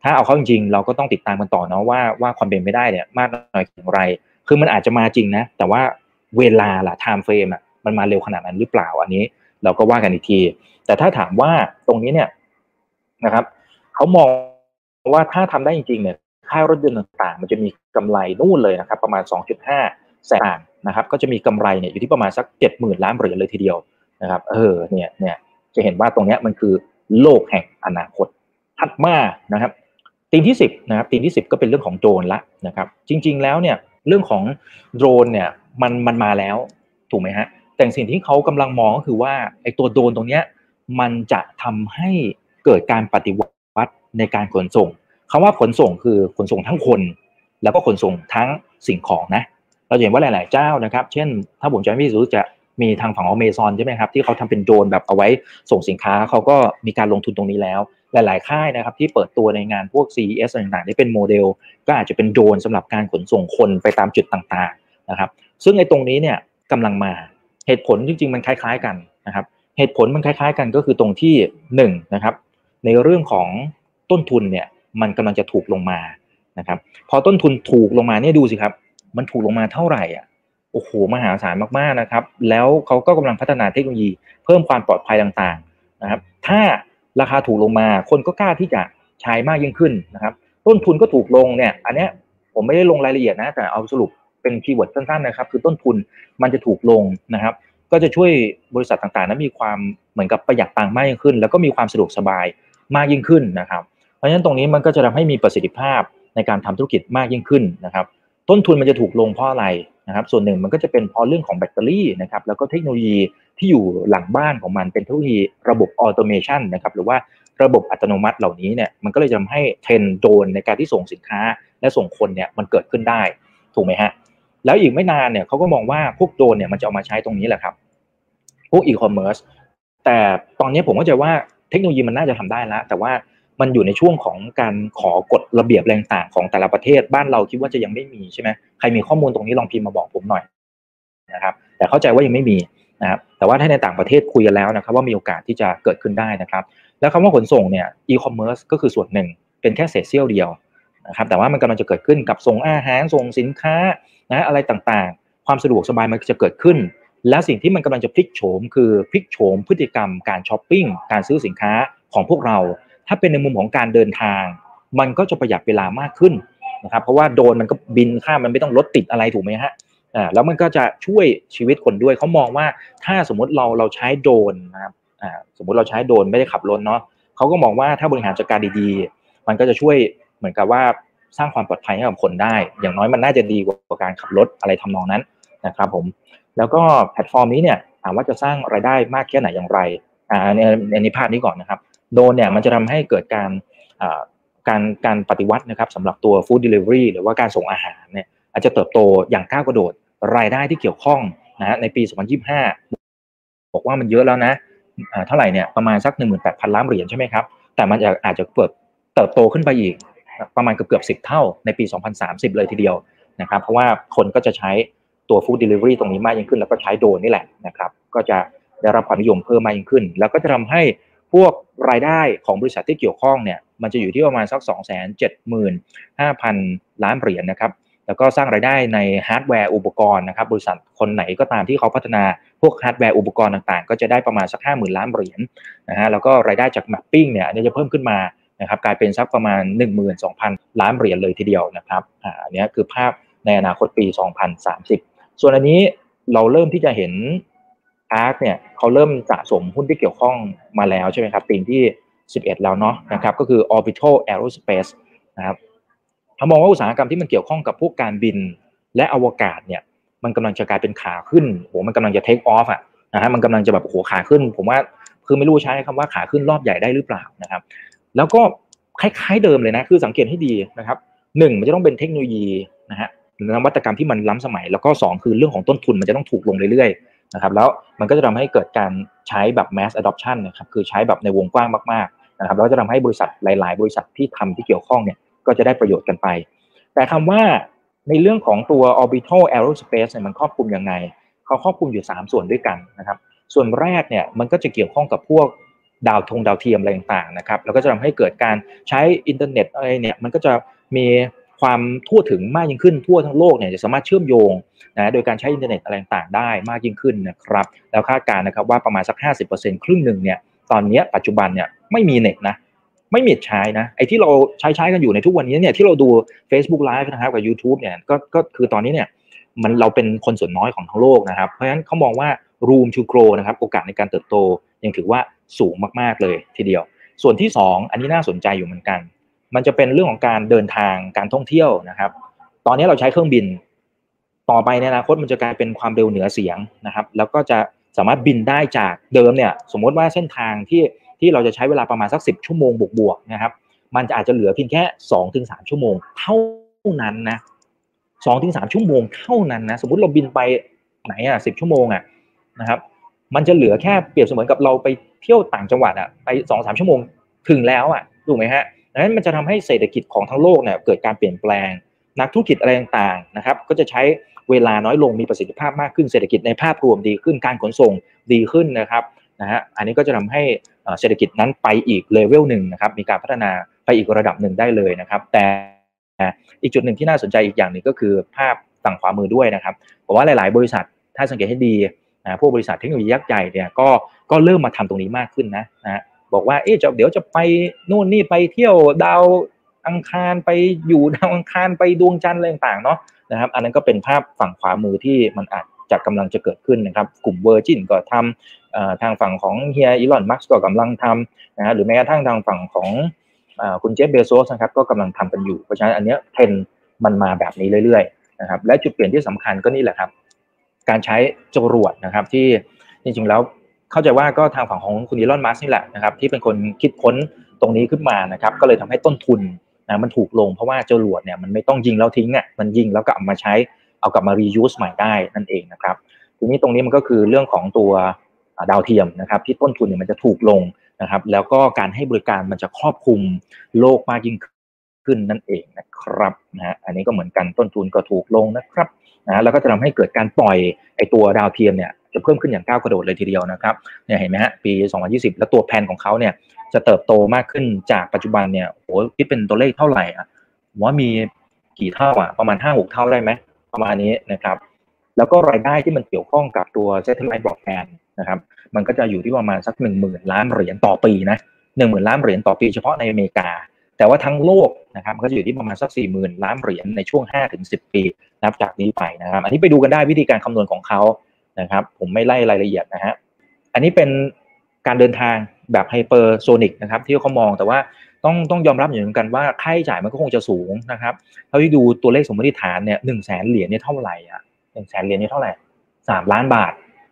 ถ้าเอาเข้าจริงๆเราก็ต้องติดตามกันต่อเนาะว่าความเป็นไปได้เนี่ยมากน้อยอย่างไรคือมันอาจจะมาจริงนะแต่ว่าเวลาล่ะ time frame อ่ะมันมาเร็วขนาดนั้นหรือเปล่าอันนี้เราก็ว่ากันอีกทีแต่ถ้าถามว่าตรงนี้เนี่ยนะครับเขามองว่าถ้าทำได้จริงๆเนี่ยค่ายรถยนต์ต่างๆมันจะมีกำไรนู่นเลยนะครับประมาณ 2.5 แสนนะครับก็จะมีกำไรเนี่ยอยู่ที่ประมาณสัก 70,000 ล้านเหรียญเลยทีเดียวนะครับเนี่ยจะเห็นว่าตรงนี้มันคือโลกแห่งอนาคตถัดมานะครับธีมที่10นะครับธีมที่10ก็เป็นเรื่องของโดรนละนะครับจริงๆแล้วเนี่ยเรื่องของโดรนเนี่ยมันมาแล้วถูกไหมฮะแต่สิ่งที่เขากำลังมองก็คือว่าไอ้ตัวโดรนตรงเนี้ยมันจะทำให้เกิดการปฏิวัติในการขนส่งคำว่าขนส่งคือขนส่งทั้งคนแล้วก็ขนส่งทั้งสิ่งของนะเราเห็นว่าหลายๆเจ้านะครับเช่นถ้าผมจำไม่ผิดจะมีทางฝั่งอเมซอนใช่ไหมครับที่เขาทำเป็นโดรนแบบเอาไว้ส่งสินค้าเขาก็มีการลงทุนตรงนี้แล้วหลายๆค่ายนะครับที่เปิดตัวในงานพวก CES ต่างๆที่เป็นโมเดลก็อาจจะเป็นโดรนสำหรับการขนส่งคนไปตามจุดต่างๆนะครับซึ่งในตรงนี้เนี่ยกำลังมาเหตุผลจริงๆมันคล้ายๆกันนะครับเหตุผลมันคล้ายๆกันก็คือตรงที่1นะครับในเรื่องของต้นทุนเนี่ยมันกำลังจะถูกลงมานะครับพอต้นทุนถูกลงมาเนี่ยดูสิครับมันถูกลงมาเท่าไหร่อ่ะโอ้โหมหาศาลมากๆนะครับแล้วเขาก็กำลังพัฒนาเทคโนโลยีเพิ่มความปลอดภัยต่างๆนะครับถ้าราคาถูกลงมาคนก็กล้าที่จะใช้มากยิ่งขึ้นนะครับต้นทุนก็ถูกลงเนี่ยอันเนี้ยผมไม่ได้ลงรายละเอียดนะแต่เอาสรุปเป็นคีย์เวิร์ดสั้นๆนะครับคือต้นทุนมันจะถูกลงนะครับก็จะช่วยบริษัทต่างๆนั้นมีความเหมือนกับประหยัดตังค์มากยิ่งขึ้นแล้วก็มีความสะดวกสบายมากยิ่งขึ้นนะครับเพราะฉะนั้นตรงนี้มันก็จะทำให้มีประสิทธิภาพในการทำธุรกิจมากยิ่งขึ้นนะครับต้นทุนมันจะถูกลงเพราะอะไรนะครับส่วนหนึ่งมันก็จะเป็นเพราะเรื่องของแบตเตอรี่นะครับแล้วก็เทคโนโลยีที่อยู่หลังบ้านของมันเป็นเทคโนโลยีระบบออโตเมชันนะครับหรือว่าระบบอัตโนมัติเหล่านี้เนี่ยมันก็เลยทำให้เทรนด์โดรนในการที่ส่งสินค้าและส่งคนเนี่ยมันเกิดขึ้นได้ถูกไหมฮะแล้วอีกไม่นานเนี่ยเขาก็มองว่าพวกโดรนเนี่ยมันจะเอามาใช้ตรงนี้แหละครับพวกอีคอมเมิร์ซแต่ตอนนี้ผมก็จะว่าเทคโนโลยีมันน่าจะทำได้แล้วแต่ว่ามันอยู่ในช่วงของการขอกฎระเบียบแรงต่างของแต่ละประเทศบ้านเราคิดว่าจะยังไม่มีใช่ไหมใครมีข้อมูลตรงนี้ลองพิมพ์มาบอกผมหน่อยนะครับแต่เข้าใจว่ายังไม่มีนะครับแต่ว่าถ้าในต่างประเทศคุยกันแล้วนะครับว่ามีโอกาสที่จะเกิดขึ้นได้นะครับแล้วคำว่าขนส่งเนี่ยอีคอมเมิร์ซก็คือส่วนหนึ่งเป็นแค่เศษเสี้ยวเดียวนะครับแต่ว่ามันกำลังจะเกิดขึ้นกับส่งอาหารส่งสินค้านะอะไรต่างๆความสะดวกสบายมันจะเกิดขึ้นและสิ่งที่มันกำลังจะพลิกโฉมคือพลิกโฉมพฤติกรรมการช้อปปิ้งการซื้อสินค้าของพวกเราถ้าเป็นในมุมของการเดินทางมันก็จะประหยัดเวลามากขึ้นนะครับเพราะว่าโดรนมันก็บินข้ามมันไม่ต้องรถติดอะไรถูกไหมฮะแล้วมันก็จะช่วยชีวิตคนด้วยเขามองว่าถ้าสมมติเราใช้โดรนนะครับสมมติเราใช้โดรนไม่ได้ขับรถเนาะเขาก็มองว่าถ้าบริหารจัดการดีๆมันก็จะช่วยเหมือนกับว่าสร้างความปลอดภัยให้กับคนได้อย่างน้อยมันน่าจะดีกว่าการขับรถอะไรทำนองนั้นนะครับผมแล้วก็แพลตฟอร์มนี้เนี่ยถามว่าจะสร้างรายได้มากแค่ไหนอย่างไรในภาพนี้ก่อนนะครับโดรนเนี่ยมันจะทำให้เกิดการปฏิวัตินะครับสำหรับตัว Food Delivery หรือว่าการส่งอาหารเนี่ยอาจจะเติบโตอย่างก้าวกระโดดรายได้ที่เกี่ยวข้องนะฮะในปี 2025 บอกว่ามันเยอะแล้วนะเท่าไหร่เนี่ยประมาณสัก 18,000 ล้านเหรียญใช่ไหมครับแต่มันอาจจะเติบโตขึ้นไปอีกประมาณเกือบ10 เท่าในปี 2030 เลยทีเดียวนะครับเพราะว่าคนก็จะใช้ตัว Food Delivery ตรงนี้มากยิ่งขึ้นแล้วก็ใช้โดรนนี่แหละนะครับก็จะได้รับความนิยมเพิ่มมากยิ่งขึ้นแล้วก็จะทำให้พวกรายได้ของบริษัทที่เกี่ยวข้องเนี่ยมันจะอยู่ที่ประมาณสัก 275,000 ล้านเหรียญนะครับแล้วก็สร้างรายได้ในฮาร์ดแวร์อุปกรณ์นะครับบริษัทคนไหนก็ตามที่เขาพัฒนาพวกฮาร์ดแวร์อุปกรณ์ต่างๆก็จะได้ประมาณสัก 50,000 ล้านเหรียญนะฮะแล้วก็รายได้จากแมปปิ้งเนี่ยอันนี้จะเพิ่มขึ้นมานะครับกลายเป็นสักประมาณ 12,000 ล้านเหรียญเลยทีเดียวนะครับอันนี้คือภาพในอนาคตปี 2030 ส่วนอันนี้เราเริ่มที่จะเห็นARK เนี่ยเขาเริ่มสะสมหุ้นที่เกี่ยวข้องมาแล้วใช่ไหมครับปีที่11แล้วเนาะนะครับก็คือ Orbital Aerospace นะครับเขามองว่าอุตสาหกรรมที่มันเกี่ยวข้องกับพวกการบินและอวกาศเนี่ยมันกำลังจะกลายเป็นขาขึ้นโหมันกำลังจะ take off อ่ะนะฮะมันกำลังจะแบบโหขาขึ้นผมว่าคือไม่รู้ใช้คำว่าขาขึ้นรอบใหญ่ได้หรือเปล่านะครับแล้วก็คล้ายๆเดิมเลยนะคือสังเกตให้ดีนะครับ1มันจะต้องเป็นเทคโนโลยีนะฮะนวัตกรรมที่มันล้ำสมัยแล้วก็2คือเรื่องของต้นทุนมันจะต้องถูกลงเรื่อยๆนะครับแล้วมันก็จะทำให้เกิดการใช้แบบ mass adoption นะครับคือใช้แบบในวงกว้างมากๆนะครับแล้วจะทำให้บริษัทหลายๆบริษัทที่ทำที่เกี่ยวข้องเนี่ยก็จะได้ประโยชน์กันไปแต่คำว่าในเรื่องของตัว Orbital Aerospace เนี่ยมันครอบคลุมยังไงเขาครอบคลุมอยู่3ส่วนด้วยกันนะครับส่วนแรกเนี่ยมันก็จะเกี่ยวข้องกับพวกดาวเทียมอะไรต่างๆนะครับแล้วก็จะทำให้เกิดการใช้อินเทอร์เน็ตอะไรเนี่ยมันก็จะมีความทั่วถึงมากยิ่งขึ้นทั่วทั้งโลกเนี่ยจะสามารถเชื่อมโยงนะโดยการใช้อินเทอร์เน็ตอะไรต่างๆได้มากยิ่งขึ้นนะครับแล้วคาดการณ์นะครับว่าประมาณสัก 50% ครึ่งหนึ่งเนี่ยตอนนี้ปัจจุบันเนี่ยไม่มีเน็ตนะไม่มีใช้นะไอ้ที่เราใช้กันอยู่ในทุกวันนี้เนี่ยที่เราดู Facebook Live นะครับกับ YouTube เนี่ยก็คือตอนนี้เนี่ยมันเราเป็นคนส่วนน้อยของทั้งโลกนะครับเพราะฉะนั้นเขามองว่า room to grow นะครับโอกาสในการเติบโตยังถือว่าสูงมากๆเลยทีเดียวส่วนที่2อันนี้น่าสนใจอยู่เหมือนกันมันจะเป็นเรื่องของการเดินทางการท่องเที่ยวนะครับตอนนี้เราใช้เครื่องบินต่อไปในอนาคตมันจะกลายเป็นความเร็วเหนือเสียงนะครับแล้วก็จะสามารถบินได้จากเดิมเนี่ยสมมติว่าเส้นทางที่เราจะใช้เวลาประมาณสัก10ชั่วโมงบวกๆนะครับมันจะอาจจะเหลือเพียงแค่ 2-3 ชั่วโมงเท่านั้นนะ 2-3 ชั่วโมงเท่านั้นนะสมมุติเราบินไปไหน10ชั่วโมงนะครับมันจะเหลือแค่เปรียบเสมือนกับเราไปเที่ยวต่างจังหวัดไป 2-3 ชั่วโมงถึงแล้วถูกไหมฮะดังนั้นมันจะทำให้เศรษฐกิจของทั้งโลกเนี่ยเกิดการเปลี่ยนแปลงนักธุรกิจอะไรต่างๆนะครับก็จะใช้เวลาน้อยลงมีประสิทธิภาพมากขึ้นเศรษฐกิจในภาพรวมดีขึ้นการขนส่งดีขึ้นนะครับนะฮะอันนี้ก็จะทำให้เศรษฐกิจนั้นไปอีกเลเวลหนึ่งนะครับมีการพัฒนาไปอีกระดับหนึ่งได้เลยนะครับแต่อีกจุดหนึ่งที่น่าสนใจอีกอย่างหนึ่งก็คือภาพฝั่งขวามือด้วยนะครับผมว่าหลายๆบริษัทถ้าสังเกตให้ดีพวกบริษัทเทคโนโลยียักษ์ใหญ่เนี่ยก็เริ่มมาทำตรงนี้มากขึ้นนะบอกว่าเดี๋ยวจะไปนู่นนี่ไปเที่ยวดาวอังคารไปอยู่ดาวอังคารไปดวงจันทร์อะไรต่างๆเนาะนะครับอันนั้นก็เป็นภาพฝั่งขวามือที่มันอาจจะกำลังจะเกิดขึ้นนะครับกลุ่ม Virgin ก็ทำทางฝั่งของเฮียอีลอนมัสก์ก็กำลังทำนะหรือแม้กระทั่งทางฝั่งของคุณเจฟเบโซสนะครับก็กำลังทำกันอยู่เพราะฉะนั้นอันนี้เทรนด์มันมาแบบนี้เรื่อยๆนะครับและจุดเปลี่ยนที่สำคัญก็นี่แหละครับการใช้จรวดนะครับที่จริงๆแล้วเข้าใจว่าก็ทางฝั่งของคุณอีลอนมัสก์นี่แหละนะครับที่เป็นคนคิดค้นตรงนี้ขึ้นมานะครับก็เลยทำให้ต้นทุนนะมันถูกลงเพราะว่าจรวดเนี่ยมันไม่ต้องยิงแล้วทิ้งมันยิงแล้วก็เอามาใช้เอากลับมา reuse ใหม่ได้นั่นเองนะครับทีนี้ตรงนี้มันก็คือเรื่องของตัวดาวเทียมนะครับที่ต้นทุนเนี่ยมันจะถูกลงนะครับแล้วก็การให้บริการมันจะครอบคลุมโลกมากยิ่งขึ้นนั่นเองนะครับนะฮะอันนี้ก็เหมือนกันต้นทุนก็ถูกลงนะครับนะแล้วก็จะทำให้เกิดการปล่อยไอตัวดาวเทียมเนี่ยจะเพิ่มขึ้นอย่างก้าวกระโดดเลยทีเดียวนะครับเนี่ยเห็นไหมฮะปี2020แล้วตัวแผนของเขาเนี่ยจะเติบโตมากขึ้นจากปัจจุบันเนี่ยโหคิดเป็นตัวเลขเท่าไหร่ว่ามีกี่เท่าประมาณ 5-6 เท่าได้ไหมประมาณนี้นะครับแล้วก็รายได้ที่มันเกี่ยวข้องกับตัว Satellite Broadband นะครับมันก็จะอยู่ที่ประมาณสัก 10,000 ล้านเหรียญต่อปีนะ 10,000 ล้านเหรียญต่อปีเฉพาะในอเมริกาแต่ว่าทั้งโลกนะครับมันก็จะอยู่ที่ประมาณสัก 40,000 ล้านเหรียญในช่วง 5-10 ปีนับจากนี้ไปนะครับอันนี้ไปดูกันได้วิธีการคำนวณของเขานะครับผมไม่ไล่รายละเอียดนะฮะอันนี้เป็นการเดินทางแบบไฮเปอร์โซนิกนะครับที่เขามองแต่ว่าต้องยอมรับอย่างนึงกันว่าค่าใช้จ่ายมันก็คงจะสูงนะครับเท่าที่ดูตัวเลขสมมติฐานเนี่ย 100,000 เหรียญเนี่ยเท่าไหร่100,000 เหรียญนี่เท่าไหร่3 ล้านบาท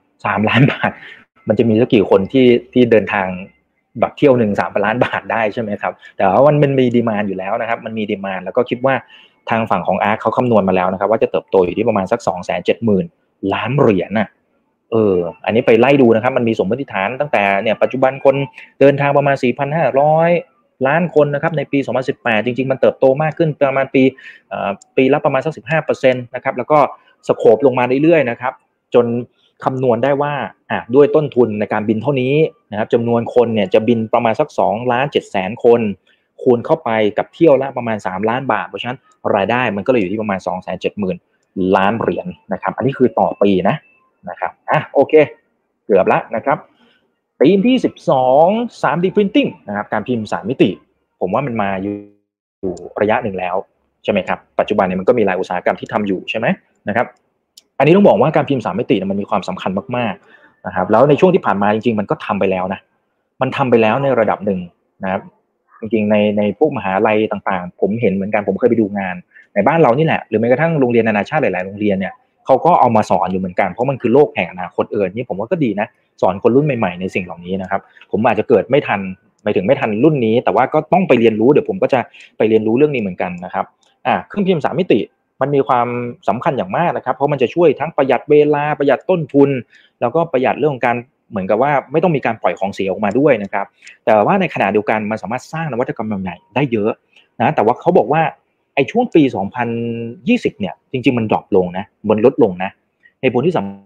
3 ล้านบาทมันจะมีสักกี่คนที่เดินทางแบบเที่ยว1 3 ล้านบาทได้ใช่ไหมครับแต่ว่ามันมีดีมานด์อยู่แล้วนะครับมันมีดีมานด์แล้วก็คิดว่าทางฝั่งของอาร์คเขาคำนวณมาแล้วนะครับว่าจะเติบโตอยู่ที่ประมาณสัก 270,000 ล้านเหรียญอันนี้ไปไล่ดูนะครับมันมีสมมติฐานตั้งแต่เนี่ยปัจจุบันคนเดินทางประมาณ 4,500 ล้านคนนะครับในปี2018จริงๆมันเติบโตมากขึ้นประมาณปีละประมาณสัก 15% นะครับแล้วก็สโคปลงมาเรื่อยๆนะครับจนคำนวณได้ว่าด้วยต้นทุนในการบินเท่านี้นะครับจำนวนคนเนี่ยจะบินประมาณสัก 2,700,000 คนคูณเข้าไปกับเที่ยวละประมาณ3 ล้านบาทเพราะฉะนั้นรายได้มันก็เลยอยู่ที่ประมาณ 270,000 ล้านเหรียญนะครับอันนี้คือต่อปีนะครับโอเคเกือบละนะครับธีมที่12 3D Printing นะครับการพิมพ์3มิติผมว่ามันมาอยู่ระยะหนึ่งแล้วใช่ไหมครับปัจจุบันเนี่ยมันก็มีหลายอุตสาหกรรมที่ทำอยู่ใช่ไหมนะครับอันนี้ต้องบอกว่าการพิมพ์3มิติมันมีความสำคัญมากๆนะครับแล้วในช่วงที่ผ่านมาจริงๆมันก็ทำไปแล้วนะมันทำไปแล้วในระดับหนึ่งนะครับจริงๆในพวกมหาลัยต่างๆผมเห็นเหมือนกันผมเคยไปดูงานในบ้านเรานี่แหละหรือแม้กระทั่งโรงเรียนนานาชาติหลายๆโรงเรียนเนี่ยเขาก็เอามาสอนอยู่เหมือนกันเพราะมันคือโลกแห่งอนาคตนี่ผมว่าก็ดีนะสอนคนรุ่นใหม่ๆในสิ่งเหล่านี้นะครับผมอาจจะเกิดไม่ทันหมายถึงไม่ทันรุ่นนี้แต่ว่าก็ต้องไปเรียนรู้เดี๋ยวผมก็จะไปเรียนรู้เรื่องนี้เหมือนกันนะครับเครื่องพิมพ์3มิติมันมีความสำคัญอย่างมากนะครับเพราะมันจะช่วยทั้งประหยัดเวลาประหยัดต้นทุนแล้วก็ประหยัดเรื่องของการเหมือนกับว่าไม่ต้องมีการปล่อยของเสียออกมาด้วยนะครับแต่ว่าในขณะเดียวกันมันสามารถสร้างนวัตกรรมใหม่ๆได้เยอะนะแต่ว่าเขาบอกว่าไอ้ช่วงปี2020เนี่ยจริงๆมันดรอปลงนะมันลดลงนะเหตุผลที่ส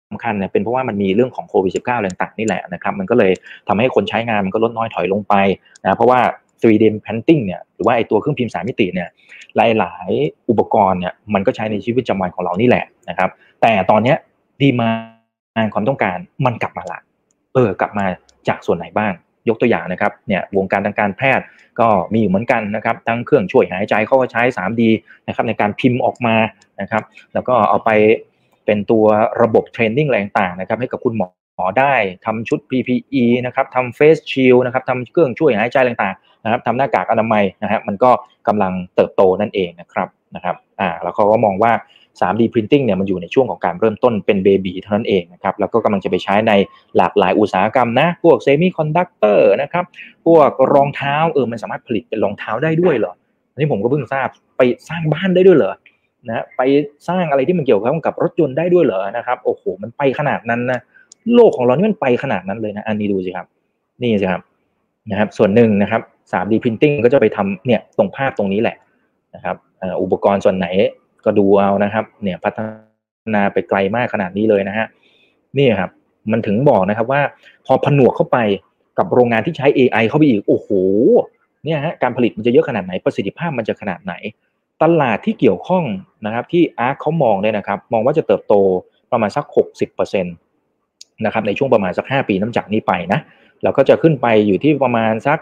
ำคัญเนี่ยเป็นเพราะว่ามันมีเรื่องของโควิด -19 อะไรต่างๆนี่แหละนะครับมันก็เลยทำให้คนใช้งานมันก็ลดน้อยถอยลงไปนะเพราะว่า 3D Printing เนี่ยหรือว่าไอ้ตัวเครื่องพิมพ์3มิติเนี่ยหลายๆอุปกรณ์เนี่ยมันก็ใช้ในชีวิตประจำวันของเรานี่แหละนะครับแต่ตอนนี้ดีมานด์ความต้องการมันกลับมาละกลับมาจากส่วนไหนบ้างยกตัวอย่างนะครับเนี่ยวงการทางการแพทย์ก็มีอยู่เหมือนกันนะครับทั้งเครื่องช่วยหายใจเขาก็ใช้ 3D นะครับในการพิมพ์ออกมานะครับแล้วก็เอาไปเป็นตัวระบบเทรนนิ่งอะไรต่างๆนะครับให้กับคุณหมอได้ทำชุด PPE นะครับทำ Face Shield นะครับทำเครื่องช่วยหายใจต่างๆนะครับทำหน้ากากอนามัยนะฮะมันก็กำลังเติบโตนั่นเองนะครับแล้วเขาก็มองว่า 3D Printing เนี่ยมันอยู่ในช่วงของการเริ่มต้นเป็นเบบีเท่านั้นเองนะครับแล้วก็กำลังจะไปใช้ในหลากหลายอุตสาหกรรมนะพวกเซมิคอนดักเตอร์นะครับพวกรองเท้ามันสามารถผลิตเป็นรองเท้าได้ด้วยเหรออันนี้ผมก็เพิ่งทราบไปสร้างบ้านได้ด้วยเหรอนะไปสร้างอะไรที่มันเกี่ยวข้องกับรถยนต์ได้ด้วยเหรอนะครับโอ้โหมันไปขนาดนั้นนะโลกของเรานี่มันไปขนาดนั้นเลยนะอันนี้ดูสิครับนี่สิครับนะครับส่วนหนึ่งนะครับ 3D Printing ก็จะไปทำเนี่ยตรงภาพตรงนี้แหละนะครับอุปกรณ์ส่วนไหนก็ดูเอานะครับเนี่ยพัฒนาไปไกลมากขนาดนี้เลยนะฮะนี่ครับมันถึงบอกนะครับว่าพอผนวกเข้าไปกับโรงงานที่ใช้ AI เข้าไปอีกโอ้โหเนี่ยฮะการผลิตมันจะเยอะขนาดไหนประสิทธิภาพมันจะขนาดไหนตลาดที่เกี่ยวข้องนะครับที่อาร์คเขามองเนี่ยนะครับมองว่าจะเติบโตประมาณสัก 60% นะครับในช่วงประมาณสัก5ปีนับจากนี้ไปนะแล้วก็จะขึ้นไปอยู่ที่ประมาณสัก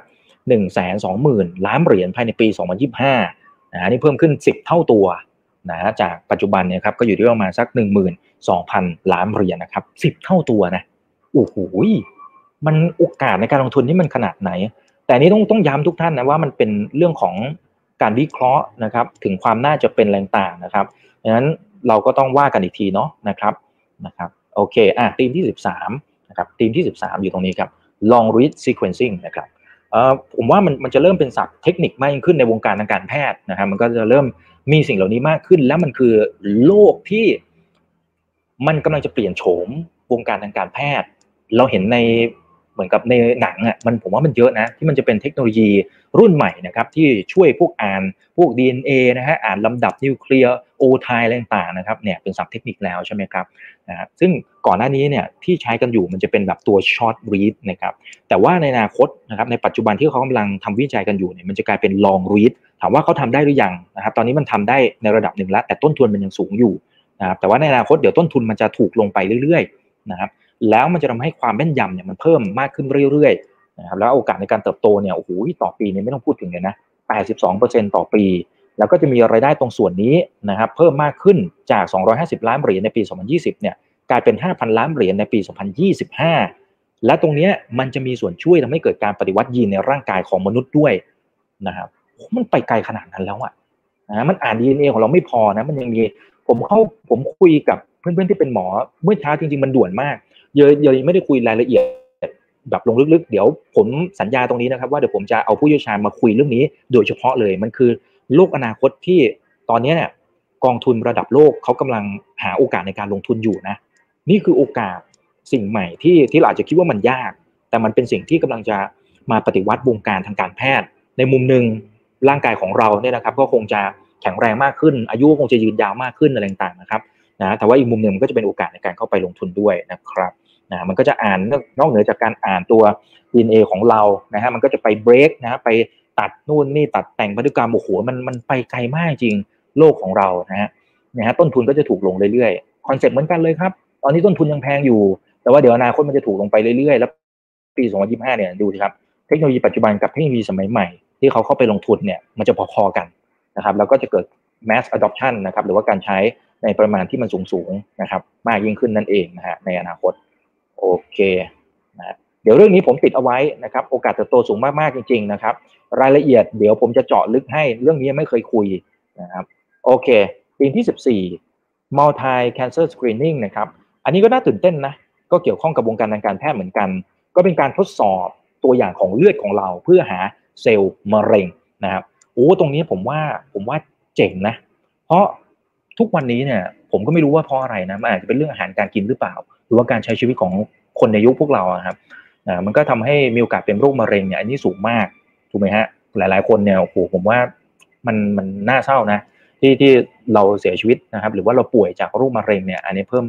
120,000 ล้านเหรียญภายในปี 2025นี่เพิ่มขึ้น10เท่าตัวนะจากปัจจุบันเนี่ยครับก็อยู่ที่ประมาณสัก 12,000 ล้านเหรียญนะครับ10เท่าตัวนะโอ้โหมันโอกาสในการลงทุนที่มันขนาดไหนแต่นี้ต้องย้ำทุกท่านนะว่ามันเป็นเรื่องของการวิเคราะห์นะครับถึงความน่าจะเป็นแรงต่างนะครับดังนั้นเราก็ต้องว่ากันอีกทีเนาะนะครับโอเคธีมที่13นะครับธีมที่13อยู่ตรงนี้ครับ long read sequencing นะครับผมว่ามันจะเริ่มเป็นศัพท์เทคนิคมากยิ่งขึ้นในวงการทางการแพทย์นะครับมันก็จะเริ่มมีสิ่งเหล่านี้มากขึ้นแล้วมันคือโลกที่มันกำลังจะเปลี่ยนโฉมวงการทางการแพทย์เราเห็นในเหมือนกับในหนังผมว่ามันเยอะนะที่มันจะเป็นเทคโนโลยีรุ่นใหม่นะครับที่ช่วยพวกอ่านพวก DNA นะฮะอ่านลำดับนิวเคลียร์โอไทป์อะไรต่างๆนะครับเนี่ยเป็นศัพท์เทคนิคแล้วใช่ไหมครับซึ่งก่อนหน้านี้เนี่ยที่ใช้กันอยู่มันจะเป็นแบบตัว short read นะครับแต่ว่าในอนาคตนะครับในปัจจุบันที่เขากำลังทำวิจัยกันอยู่เนี่ยมันจะกลายเป็น long read ถามว่าเขาทำได้หรือยังนะครับตอนนี้มันทำได้ในระดับหนึ่งแล้วแต่ต้นทุนมันยังสูงอยู่นะครับแต่ว่าในอนาคตเดี๋ยวต้นทุนมันจะถูกลงไปเรื่อยๆนะครับแล้วมันจะทำให้ความแม่นยำเนี่ยมันเพิ่มมากขึ้นเรื่อยๆนะครับแล้วโอกาสในการเติบโตเนี่ยโอ้โหต่อปีเนี่ยไม่ต้องพูดถึงเลยนะ 82% ต่อปีแล้วก็จะมีรายได้ตรงส่วนนี้นะครับเพิ่มมากขึ้นจาก250ล้านเหรียญในปี2020เนี่ยกลายเป็น 5,000 ล้านเหรียญในปี2025และตรงนี้มันจะมีส่วนช่วยทำให้เกิดการปฏิวัติยีนในร่างกายของมนุษย์ด้วยนะครับมันไปไกลขนาดนั้นแล้วนะมันอ่าน DNA ของเราไม่พอนะมันยังมีผมคุยกับเพื่อนๆที่เป็นหมอเมื่อเช้าจริงๆมันด่วนมากเยอะไม่ได้คุยรายละเอียดแบบลงลึกๆเดี๋ยวผมสัญญาตรงนี้นะครับว่าเดี๋ยวผมจะเอาผู้เชี่ยวชาญมาคุยเรื่องนี้โดยเฉพาะเลยมันคือโลกอนาคตที่ตอนนี้เนี่ยกองทุนระดับโลกเขากำลังหาโอกาสในการลงทุนอยู่นะนี่คือโอกาสสิ่งใหม่ที่เราอาจจะคิดว่ามันยากแต่มันเป็นสิ่งที่กำลังจะมาปฏิวัติวงการทางการแพทย์ในมุมนึงร่างกายของเราเนี่ยนะครับก็คงจะแข็งแรงมากขึ้นอายุคงจะยืนยาวมากขึ้นอะไรต่างๆนะครับนะแต่ว่าอีกมุมนึงมันก็จะเป็นโอกาสในการเข้าไปลงทุนด้วยนะครับมันก็จะอ่านนอกเหนือจากการอ่านตัว DNA ของเรานะฮะมันก็จะไปเบรกนะไปตัดนู่นนี่ตัดแต่งพันธุกรรมโอ้โหมันไปไกลมากจริงโลกของเรานะฮะต้นทุนก็จะถูกลงเรื่อยๆคอนเซ็ปต์เหมือนกันเลยครับตอนนี้ต้นทุนยังแพงอยู่แต่ว่าเดี๋ยวอนาคตมันจะถูกลงไปเรื่อยๆแล้วปี2025เนี่ยดูสิครับเทคโนโลยีปัจจุบันกับเทคโนโลยีสมัยใหม่ที่เขาเข้าไปลงทุนเนี่ยมันจะพอๆกันนะครับแล้วก็จะเกิด mass adoption นะครับหรือว่าการใช้ในปริมาณที่มันสูงๆนะครับมากยิ่งขึ้นนั่นเองนะฮะในอนาคตโอเคนะเดี๋ยวเรื่องนี้ผมติดเอาไว้นะครับโอกาสเติบโตสูงมากๆจริงๆนะครับรายละเอียดเดี๋ยวผมจะเจาะลึกให้เรื่องนี้ไม่เคยคุยนะครับโอเคปีที่14 multi cancer screening นะครับอันนี้ก็น่าตื่นเต้นนะก็เกี่ยวข้องกับวงการทางการแพทย์เหมือนกันก็เป็นการทดสอบตัวอย่างของเลือดของเราเพื่อหาเซลล์มะเร็งนะครับตรงนี้ผมว่าเจ๋งนะเพราะทุกวันนี้เนี่ยผมก็ไม่รู้ว่าเพราะอะไรนะมันอาจจะเป็นเรื่องอาหารการกินหรือเปล่าหรือว่าการใช้ชีวิตของคนในยุคพวกเราครับมันก็ทำให้มีโอกาสเป็นโรคมะเร็งเนี่ยอันนี้สูงมากถูกไหมฮะหลายๆคนเนี่ยโอ้โหผมว่ามันน่าเศร้านะที่เราเสียชีวิตนะครับหรือว่าเราป่วยจากโรคมะเร็งเนี่ยอันนี้เพิ่ม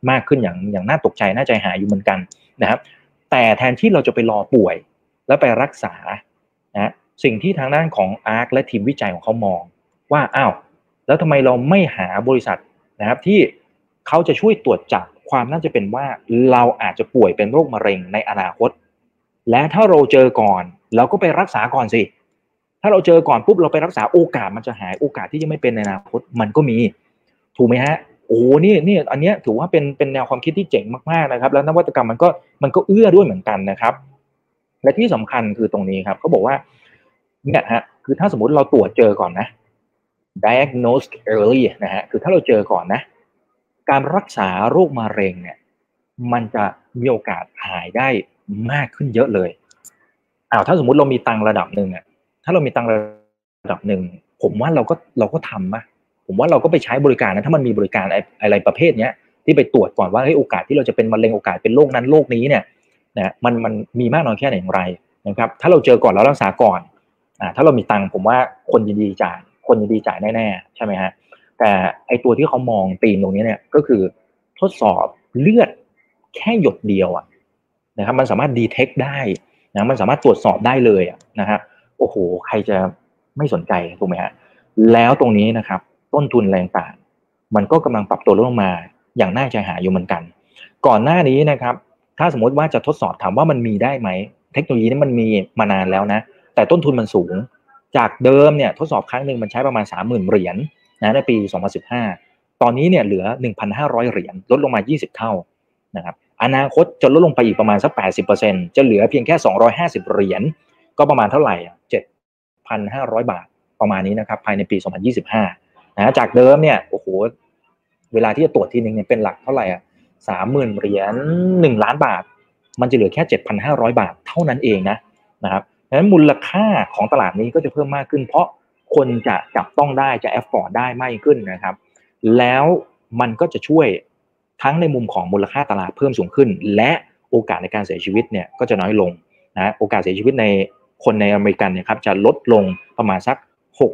มากขึ้นอย่างน่าตกใจน่าใจหายอยู่เหมือนกันนะครับแต่แทนที่เราจะไปรอป่วยแล้วไปรักษานะสิ่งที่ทางด้านของอาร์คและทีมวิจัยของเขามองว่าอ้าวแล้วทำไมเราไม่หาบริษัทนะครับที่เขาจะช่วยตรวจจับความน่าจะเป็นว่าเราอาจจะป่วยเป็นโรคมะเร็งในอนาคตและถ้าเราเจอก่อนเราก็ไปรักษาก่อนสิถ้าเราเจอก่อนปุ๊บเราไปรักษาโอกาสมันจะหายโอกาสที่จะไม่เป็นในอนาคตมันก็มีถูกไหมฮะโอ้นี่อันเนี้ยถือว่าเป็นแนวความคิดที่เจ๋งมากๆนะครับแล้วนวัตกรรมมันก็เอื้อด้วยเหมือนกันนะครับและที่สำคัญคือตรงนี้ครับเขาบอกว่าเนี่ยฮะคือถ้าสมมติเราตรวจเจอก่อนนะ diagnose early นะฮะคือถ้าเราเจอก่อนนะการรักษาโรคมะเร็งเนี่ยมันจะมีโอกาสหายได้มากขึ้นเยอะเลยถ้าสมมติเรามีตังระดับหนึ่งอ่ะถ้าเรามีตังระดับหนึ่งผมว่าเราก็ทำป่ะผมว่าเราก็ไปใช้บริการนะถ้ามันมีบริการอะไรประเภทเนี้ยที่ไปตรวจก่อนว่าโอกาสที่เราจะเป็นมะเร็งโอกาสเป็นโรคนั้นโรคนี้เนี่ยนะมันมีมากน้อยแค่ไหนอย่างไรนะครับถ้าเราเจอก่อนแล้วรักษาก่อนถ้าเรามีตังผมว่าคนยินดีจ่ายแน่ๆใช่ไหมฮะแต่ไอตัวที่เขามองตีมตรงนี้เนี่ยก็คือทดสอบเลือดแค่หยดเดียวนะครับมันสามารถดีเทคได้นะมันสามารถตรวจสอบได้เลยนะฮะโอ้โหใครจะไม่สนใจถูกไหมฮะแล้วตรงนี้นะครับต้นทุนแรงต่างมันก็กำลังปรับตัวลงมาอย่างน่าใจหายอยู่เหมือนกันก่อนหน้านี้นะครับถ้าสมมติว่าจะทดสอบถามว่ามันมีได้ไหมเทคโนโลยีนี้มันมีมานานแล้วนะแต่ต้นทุนมันสูงจากเดิมเนี่ยทดสอบครั้งหนึ่งมันใช้ประมาณ 30,000 เหรียญนะในปี 2015ตอนนี้เนี่ยเหลือ 1,500 เหรียญลดลงมา20เท่านะครับอนาคตจะลดลงไปอีกประมาณสัก 80% จะเหลือเพียงแค่250เหรียญก็ประมาณเท่าไหร่7,500 บาทประมาณนี้นะครับภายในปี 2025นะจากเดิมเนี่ยโอ้โหเวลาที่จะตรวจทีนึงเนี่ยเป็นหลักเท่าไหร่ 30,000 เหรียญ1ล้านบาทมันจะเหลือแค่ 7,500 บาทเท่านั้นเองนะครับดังนั้นมูลค่าของตลาดนี้ก็จะเพิ่มมากขึ้นเพราะคนจะจับต้องได้จะแอฟฟอร์ดได้มากขึ้นนะครับแล้วมันก็จะช่วยทั้งในมุมของมูลค่าตลาดเพิ่มสูงขึ้นและโอกาสในการเสียชีวิตเนี่ยก็จะน้อยลงนะโอกาสเสียชีวิตในคนในอเมริกันเนี่ยครับจะลดลงประมาณสัก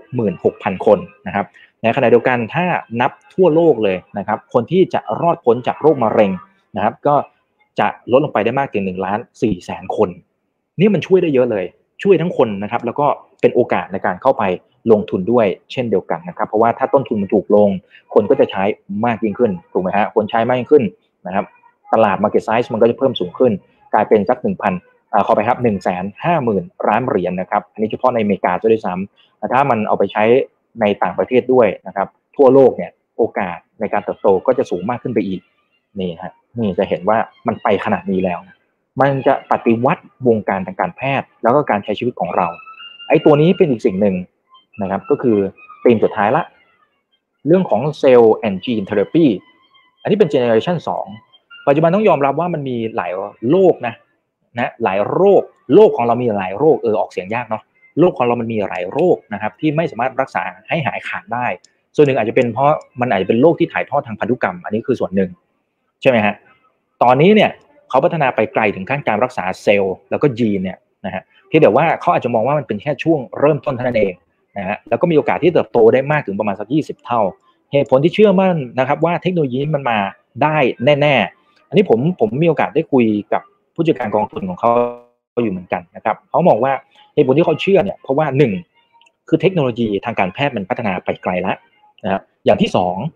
66,000 คนนะครับในขณะเดียวกันถ้านับทั่วโลกเลยนะครับคนที่จะรอดพ้นจากโรคมะเร็งนะครับก็จะลดลงไปได้มากถึง1,400,000 คนนี่มันช่วยได้เยอะเลยช่วยทั้งคนนะครับแล้วก็เป็นโอกาสในการเข้าไปลงทุนด้วยเช่นเดียวกันนะครับเพราะว่าถ้าต้นทุนมันถูกลงคนก็จะใช้มากยิ่งขึ้นถูกไหมฮะคนใช้มากยิ่งขึ้นนะครับตลาด market size มันก็จะเพิ่มสูงขึ้นกลายเป็นสัก ขอไปครับ 150,000 ล้านเหรียญนะครับอันนี้เฉพาะในอเมริกาด้วยซ้ำแต่ถ้ามันเอาไปใช้ในต่างประเทศด้วยนะครับทั่วโลกเนี่ยโอกาสในการเติบโตก็จะสูงมากขึ้นไปอีกนี่ฮะนี่จะเห็นว่ามันไปขนาดนี้แล้วมันจะปฏิวัติวงการทางการแพทย์แล้วก็การใช้ชีวิตของเราไอ้ตัวนี้เป็นอีกสิ่งหนึ่งนะครับก็คือธีมสุดท้ายละเรื่องของเซลล์แอนด์จีนเทอราปีอันนี้เป็นเจเนอเรชัน2ปัจจุบันต้องยอมรับว่ามันมีหลายโรคนะหลายโรคของเรามีหลายโรคออกเสียงยากเนาะโรคของเรามันมีหลายโรคนะครับที่ไม่สามารถรักษาให้หายขาดได้ส่วนหนึ่งอาจจะเป็นเพราะมันอาจจะเป็นโรคที่ถ่ายทอดทางพันธุกรรมอันนี้คือส่วนหนึ่งใช่ไหมฮะตอนนี้เนี่ยเขาพัฒนาไปไกลถึงขั้นการรักษาเซลล์แล้วก็ยีนเนี่ยนะฮะเพียงแต่ว่าเขาอาจจะมองว่ามันเป็นแค่ช่วงเริ่มต้นเท่านั้นเองนะฮะแล้วก็มีโอกาสที่เติบโตได้มากถึงประมาณสัก20เท่าเหตุผลที่เชื่อมั่นนะครับว่าเทคโนโลยีมันมาได้แน่ๆอันนี้ผมมีโอกาสได้คุยกับผู้จัดการกองทุนของเขาอยู่เหมือนกันนะครับเขามองว่าเหตุผลที่เขาเชื่อเนี่ยเพราะว่า1คือเทคโนโลยีทางการแพทย์มันพัฒนาไปไกลแล้วนะครับอย่างที่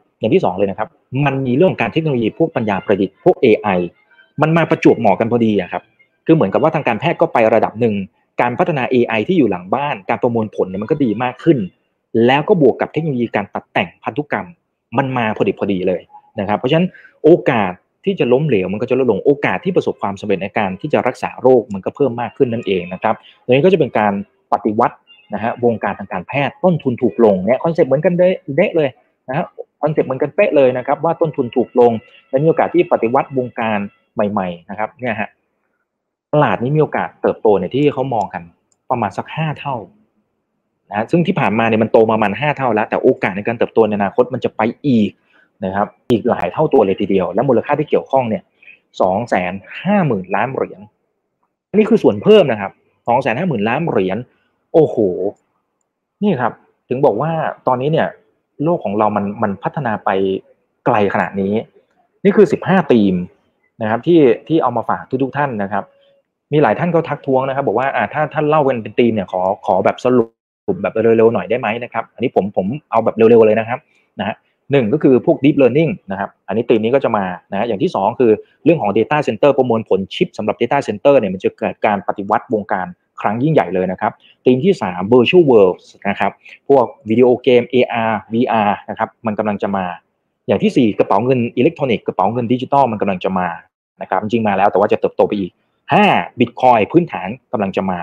2เลยนะครับมันมีเรื่องการเทคโนโลยีพวกปัญญาประดิษฐ์พวก AI มันมาประจวบเหมาะกันพอดีครับคือเหมือนกับว่าทางการแพทย์ก็ไประดับหนึ่งการพัฒนา AI ที่อยู่หลังบ้านการประมวลผลเนี่ยมันก็ดีมากขึ้นแล้วก็บวกกับเทคโนโลยีการตัดแต่งพันธุกรรมมันมาพอดีเลยนะครับเพราะฉะนั้นโอกาสที่จะล้มเหลวมันก็จะลดลงโอกาสที่ประสบความสำเร็จในการที่จะรักษาโรคมันก็เพิ่มมากขึ้นนั่นเองนะครับดังนั้นก็จะเป็นการปฏิวัตินะฮะวงการทางการแพทย์ต้นทุนถูกลงเนี่ยคอนเซ็ปต์เหมือนกันเดะเลยนะฮะคอนเซ็ปต์เหมือนกันเป๊ะเลยนะครับว่าต้นทุนถูกลงและมีโอกาสที่ปฏิวัติวงการใหม่ๆนะครับเนี่ยฮะตลาดนี้มีโอกาสเติบโตในที่เขามองกันประมาณสัก5เท่านะซึ่งที่ผ่านมาเนี่ยมันโตประมาณ5เท่าแล้วแต่โอกาสในการเติบโตในอนาคตมันจะไปอีกนะครับอีกหลายเท่าตัวเลยทีเดียวและมูลค่าที่เกี่ยวข้องเนี่ย250,000 ล้านเหรียญนี่คือส่วนเพิ่มนะครับ250,000 ล้านเหรียญโอ้โหนี่ครับถึงบอกว่าตอนนี้เนี่ยโลกของเรามันพัฒนาไปไกลขนาดนี้นี่คือ15ธีมนะครับที่เอามาฝากทุกท่านนะครับมีหลายท่านก็ทักท้วงนะครับบอกว่าถ้าท่านเล่าเป็นธีมเนี่ยขอแบบสรุปแบบเร็วๆหน่อยได้ไหมนะครับอันนี้ผมเอาแบบเร็วๆเลยนะครับนะฮะหนึ่งก็คือพวก deep learning นะครับอันนี้ธีมนี้ก็จะมานะอย่างที่2คือเรื่องของ data center ประมวลผลชิปสำหรับ data center เนี่ยมันจะเกิดการปฏิวัติวงการครั้งยิ่งใหญ่เลยนะครับธีมที่3 virtual worlds นะครับพวกวิดีโอเกม AR VR นะครับมันกำลังจะมาอย่างที่4กระเป๋าเงินอิเล็กทรอนิกส์กระเป๋าเงินดิจิตอลมันกำลังจะมานะครับจริงมาแล้วแต่ว่าจะเติบโตไปอีก5 Bitcoin พื้นฐานกำลังจะมา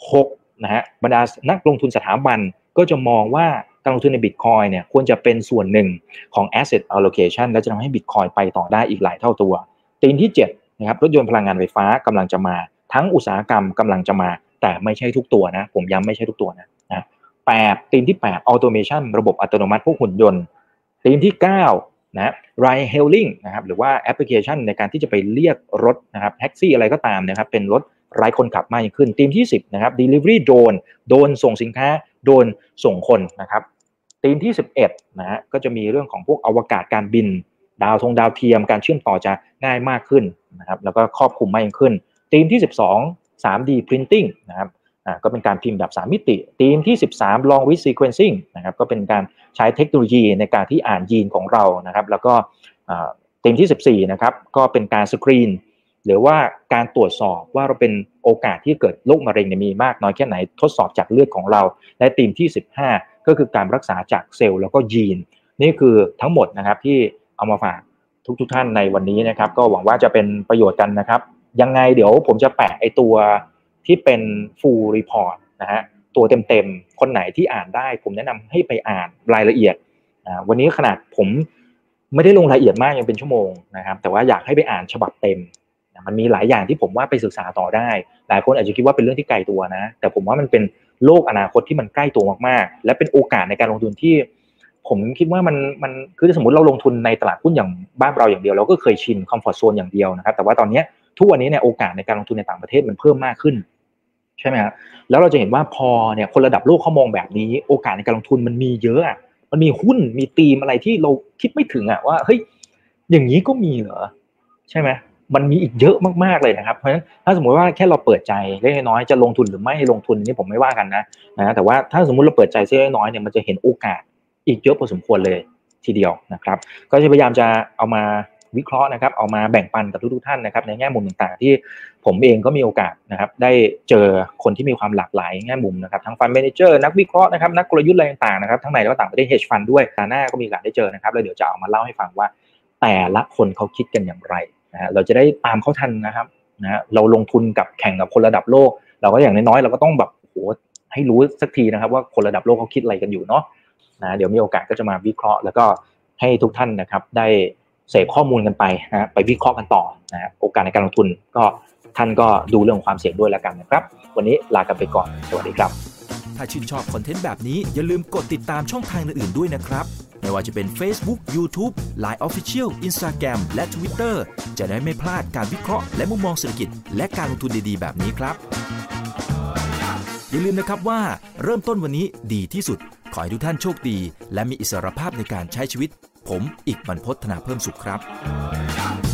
6นะฮะบรรดานักลงทุนสถาบันก็จะมองว่าการลงทุนใน Bitcoin เนี่ยควรจะเป็นส่วนหนึ่งของ asset allocation และจะทำให้ Bitcoin ไปต่อได้อีกหลายเท่าตัวธีมที่7นะครับรถยนต์พลังงานไฟฟ้ากำลังจะมาทั้งอุตสาหกรรมกำลังจะมาแต่ไม่ใช่ทุกตัวนะผมย้ำไม่ใช่ทุกตัวนะ8ธีมที่8 automation ระบบอัตโนมัติพวกหุ่นยนต์ธีมที่9นะride hailing นะครับหรือว่าแอปพลิเคชันในการที่จะไปเรียกรถนะครับแท็กซี่อะไรก็ตามนะครับเป็นรถไร้คนขับมากยิ่งขึ้นธีมที่10นะครับ delivery drone โดรนส่งสินค้าโดรนส่งคนนะครับธีมที่11นะฮะก็จะมีเรื่องของพวกอวกาศการบินดาวเทียมการเชื่อมต่อจะง่ายมากขึ้นนะครับแล้วก็ครอบคลุมมากยิ่งขึ้นธีมที่12 3D printing นะครับก็เป็นการพิมพ์แบบ3มิติธีมที่13 long read sequencing นะครับก็เป็นการใช้เทคโนโลยีในการที่อ่านยีนของเรานะครับแล้วก็ธีมที่14นะครับก็เป็นการสกรีนหรือว่าการตรวจสอบว่าเราเป็นโอกาสที่เกิดโรคมะเร็งมีมากน้อยแค่ไหนทดสอบจากเลือดของเราและธีมที่15ก็คือการรักษาจากเซลล์แล้วก็ยีนนี่คือทั้งหมดนะครับที่เอามาฝากทุกท่านในวันนี้นะครับก็หวังว่าจะเป็นประโยชน์กันนะครับยังไงเดี๋ยวผมจะแปะไอตัวที่เป็น full report นะฮะตัวเต็มๆคนไหนที่อ่านได้ผมแนะนำให้ไปอ่านรายละเอียดวันนี้ขนาดผมไม่ได้ลงรายละเอียดมากยังเป็นชั่วโมงนะครับแต่ว่าอยากให้ไปอ่านฉบับเต็มมันมีหลายอย่างที่ผมว่าไปศึกษาต่อได้หลายคนอาจจะคิดว่าเป็นเรื่องที่ไกลตัวนะแต่ผมว่ามันเป็นโลกอนาคตที่มันใกล้ตัวมากๆและเป็นโอกาสในการลงทุนที่ผมคิดว่ามันคือสมมติเราลงทุนในตลาดหุ้นอย่างบ้านเราอย่างเดียวเราก็เคยชินคอมฟอร์ตโซนอย่างเดียวนะครับแต่ว่าตอนนี้ทุกวันนี้เนี่ยโอกาสในการลงทุนในต่างประเทศมันเพิ่มมากขึ้นใช่ไหมครับแล้วเราจะเห็นว่าพอเนี่ยคนระดับโลกเขามองแบบนี้โอกาสในการลงทุนมันมีเยอะมันมีหุ้นมีธีมอะไรที่เราคิดไม่ถึงว่าเฮ้ยอย่างนี้ก็มีเหรอใช่ไหมมันมีอีกเยอะมากๆเลยนะครับเพราะฉะนั้นถ้าสมมติว่าแค่เราเปิดใจเล็กน้อยจะลงทุนหรือไม่ลงทุนนี่ผมไม่ว่ากันนะแต่ว่าถ้าสมมติเราเปิดใจเล็กน้อยเนี่ยมันจะเห็นโอกาสอีกเยอะพอสมควรเลยทีเดียวนะครับก็จะพยายามจะเอามาวิเคราะห์นะครับเอามาแบ่งปันกับทุกท่านนะครับในแง่มุมต่างๆที่ผมเองก็มีโอกาสนะครับได้เจอคนที่มีความหลากหลายแง่มุมนะครับทั้งฟันด์แมเนเจอร์นักวิเคราะห์นะครับนักกลยุทธ์อะไรต่างๆนะครับทั้งในและต่างประเทศ hedge fund ด้วยหน้าก็มีโอกาสได้เจอนะครับแล้วเดี๋ยวจะเอามาเล่าให้ฟังว่าแต่ละคนเขาคิดกันอย่างไรนะเราจะได้ตามเขาทันนะครับนะเราลงทุนกับแข่งกับคนระดับโลกเราก็อย่างน้อยๆเราก็ต้องแบบโหให้รู้สักทีนะครับว่าคนระดับโลกเขาคิดอะไรกันอยู่เนาะนะเดี๋ยวมีโอกาสก็จะมาวิเคราะห์แล้วก็ให้ทุกท่านนะครับได้เสพข้อมูลกันไปนะไปวิเคราะห์กันต่อนะโอกาสในการลงทุนก็ท่านก็ดูเรื่องของความเสี่ยงด้วยแล้วกันนะครับวันนี้ลากันไปก่อนสวัสดีครับถ้าชื่นชอบคอนเทนต์แบบนี้อย่าลืมกดติดตามช่องทางอื่นๆด้วยนะครับไม่ว่าจะเป็น Facebook, YouTube, Line Official, Instagram และ Twitter จะได้ไม่พลาดการวิเคราะห์และมุมมองเศรษฐกิจและการลงทุนดีๆแบบนี้ครับอย่าลืมนะครับว่าเริ่มต้นวันนี้ดีที่สุดขอให้ทุกท่านโชคดีและมีอิสรภาพในการใช้ชีวิตผมอีกบรรพต ธนาเพิ่มสุขครับ